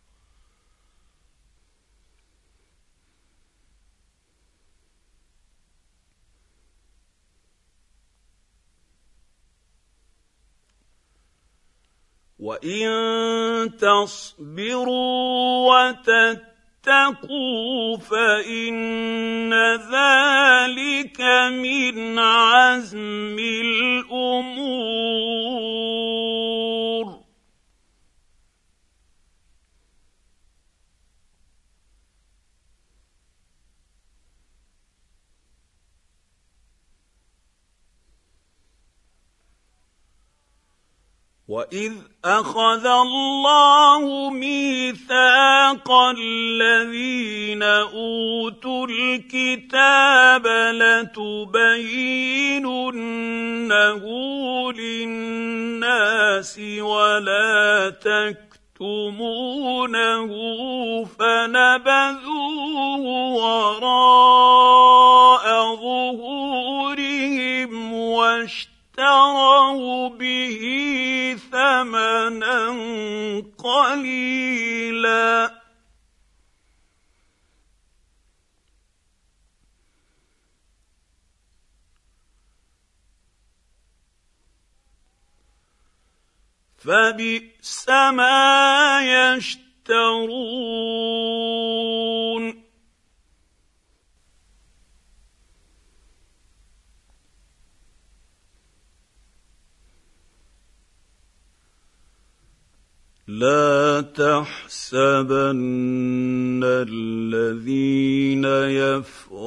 وَإِن تَصْبِرُوا وَتَتَّقُوا فَإِنَّ ذَلِكَ مِنْ عَزْمِ الْأُمُورِ وَإِذْ أَخَذَ اللَّهُ مِيثَاقَ الَّذِينَ أُوتُوا الْكِتَابَ لَتُبَيِّنُنَّهُ لِلنَّاسِ وَلَا تَكْتُمُونَهُ فَنَبَذُوهُ وَرَاءَ ظُهُورِهِمْ وَاشْتَرَوْا بِهِ ثَمَنًا قَلِيلًا فَبِئْسَ مَا يَشْتَرُونَ لا تحسبن الذين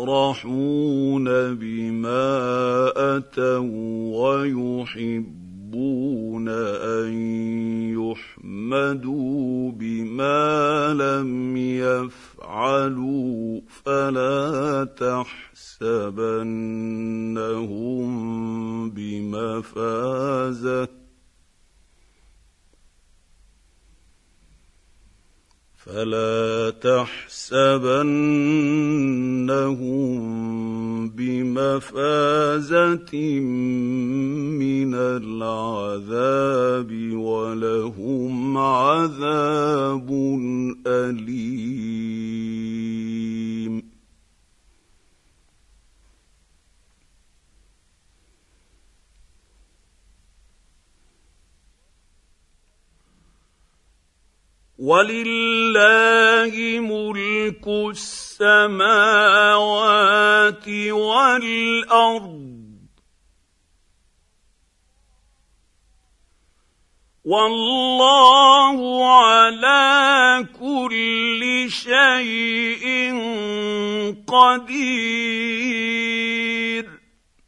يفرحون بما أتوا ويحبون يحبون أن يحمدوا بما لم يفعلوا فلا تحسبنهم بمفازة فلا تحسبنهم بمفازة من العذاب ولهم عذاب أليم. ولله ملك السماوات والأرض والله على كل شيء قدير.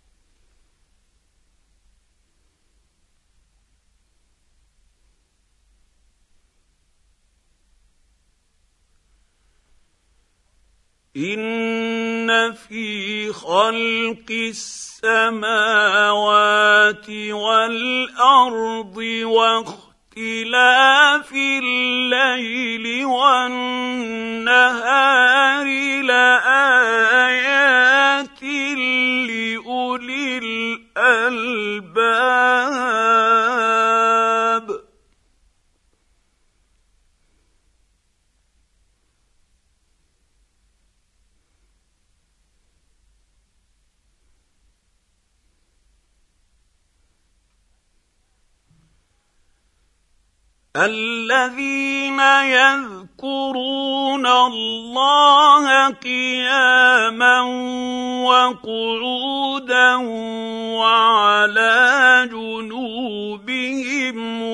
إن في خلق السماوات والأرض واختلاف الليل والنهار لآيات لأولي الألباب. الذين يذكرون الله قياما وقعودا وعلى جنوبهم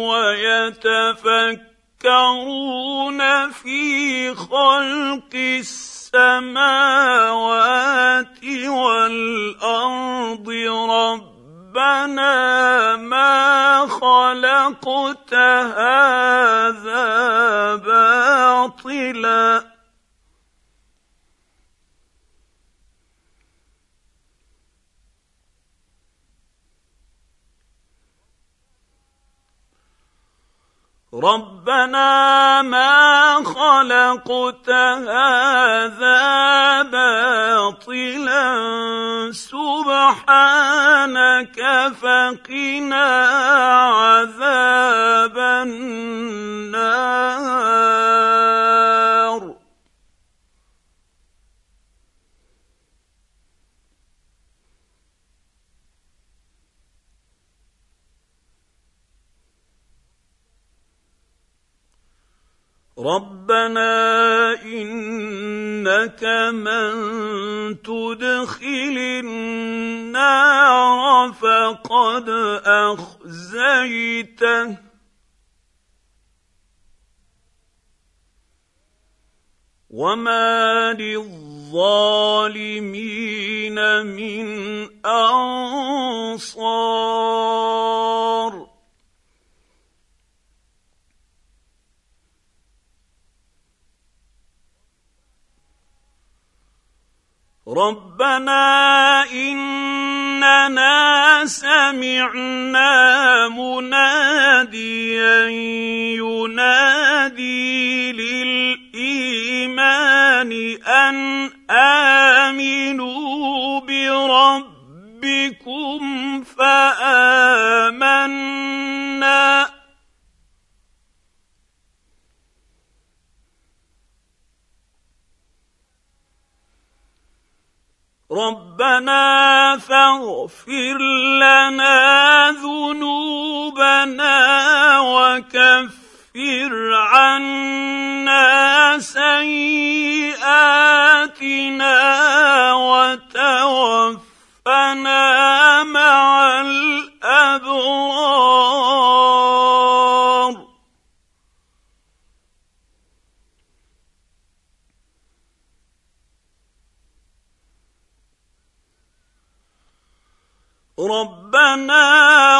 ويتفكرون في خلق السماوات والأرض ربنا ما خلقت هذا باطلا ربنا ما خلقت هذا باطلا سبحانك فقنا عذاب النار. ربنا إنك من تدخل النار فقد أخزيته وما للظالمين من أنصار. ربنا إننا سمعنا مناديا ينادي للإيمان أن آمنوا بربكم فآمنا ربنا فاغفر لنا ذنوبنا وكفر عنا سيئاتنا وتوفنا مع الأبرار. ربنا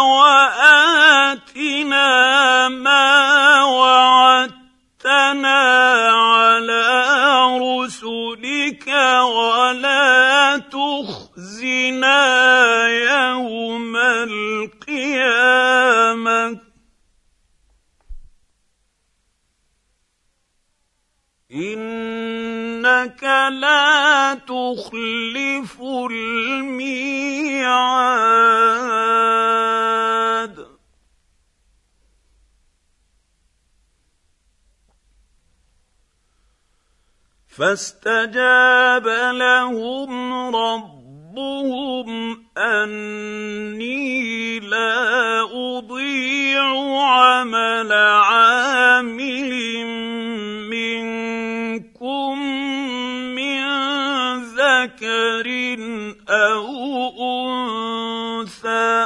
وآتنا ما وعدتنا على رسلك ولا تخزنا يوم القيامة إنك لا تخلف الميعاد فاستجاب لهم ربهم أني لا أضيع عمل عامل منكم من ذكر أو أنثى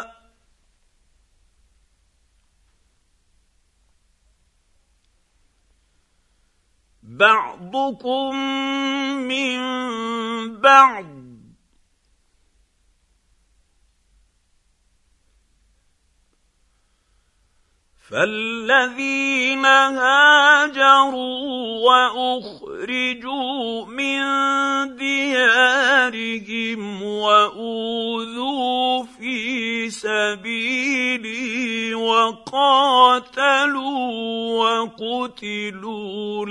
بعضكم من بعض فالذين هاجروا وأخرجوا من ديارهم وأوذوا في سبيلي وقاتلوا وقتلوا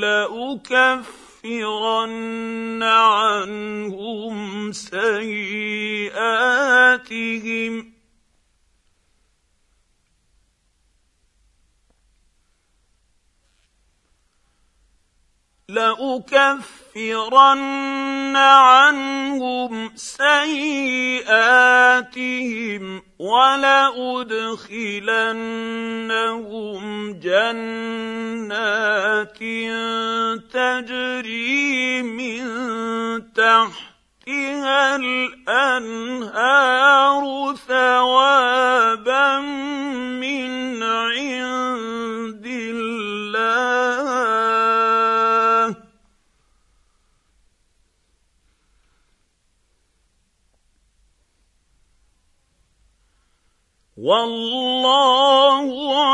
لأكفرن عنهم سيئاتهم لأكفرن عنهم سيئاتهم ولأدخلنهم جنات تجري من تحتها الأنهار ثوابا من عند الله والله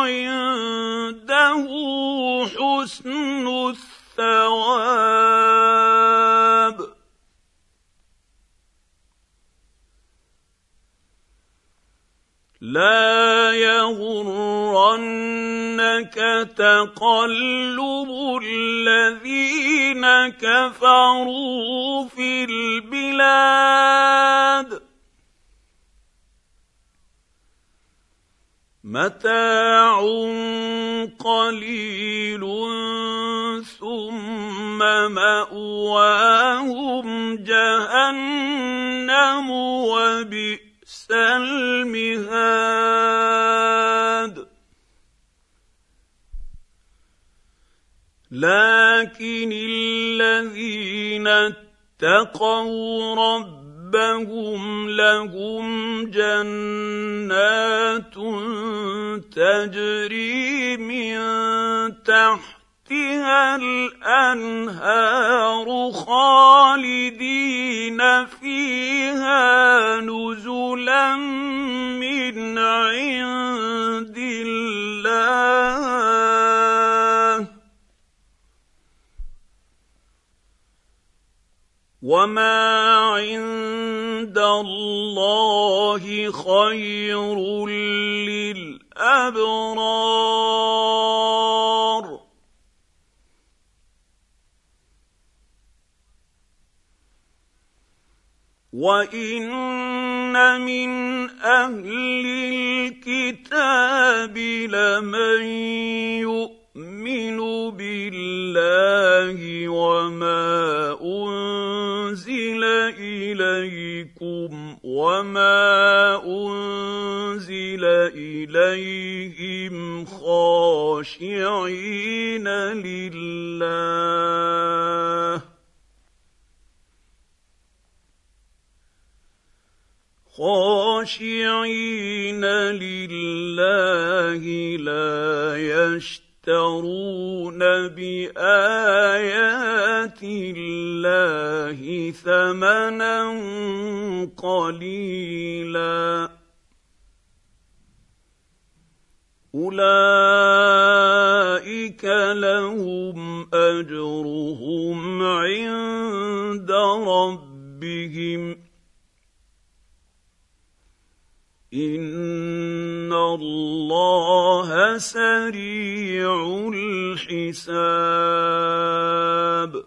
عنده حسن الثواب لا يغرنك تقلب الذين كفروا في البلاد متاع قليل ثم مأواهم جهنم وبئس المهاد لكن الذين اتقوا ربهم ربهم لهم جنات تجري من تحتها الأنهار خالدين فيها نزلا من عند الله وما عند الله خير للأبرار وإن من أهل الكتاب لمن يؤمن بالله وما أنزل إليكم وما أنزل إليهم خاشعين لله خاشعين لله لا يشترون بآيات الله ثمنا قليلا أولئك لهم أجرهم عند ربهم إن الله سريع الحساب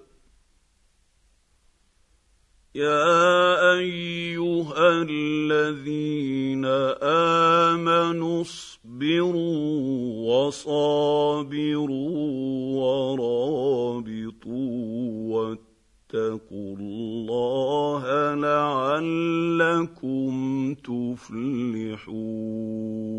يا أيها الذين آمنوا اصبروا وصابروا ورابطوا واتقوا الله لعلكم تفلحون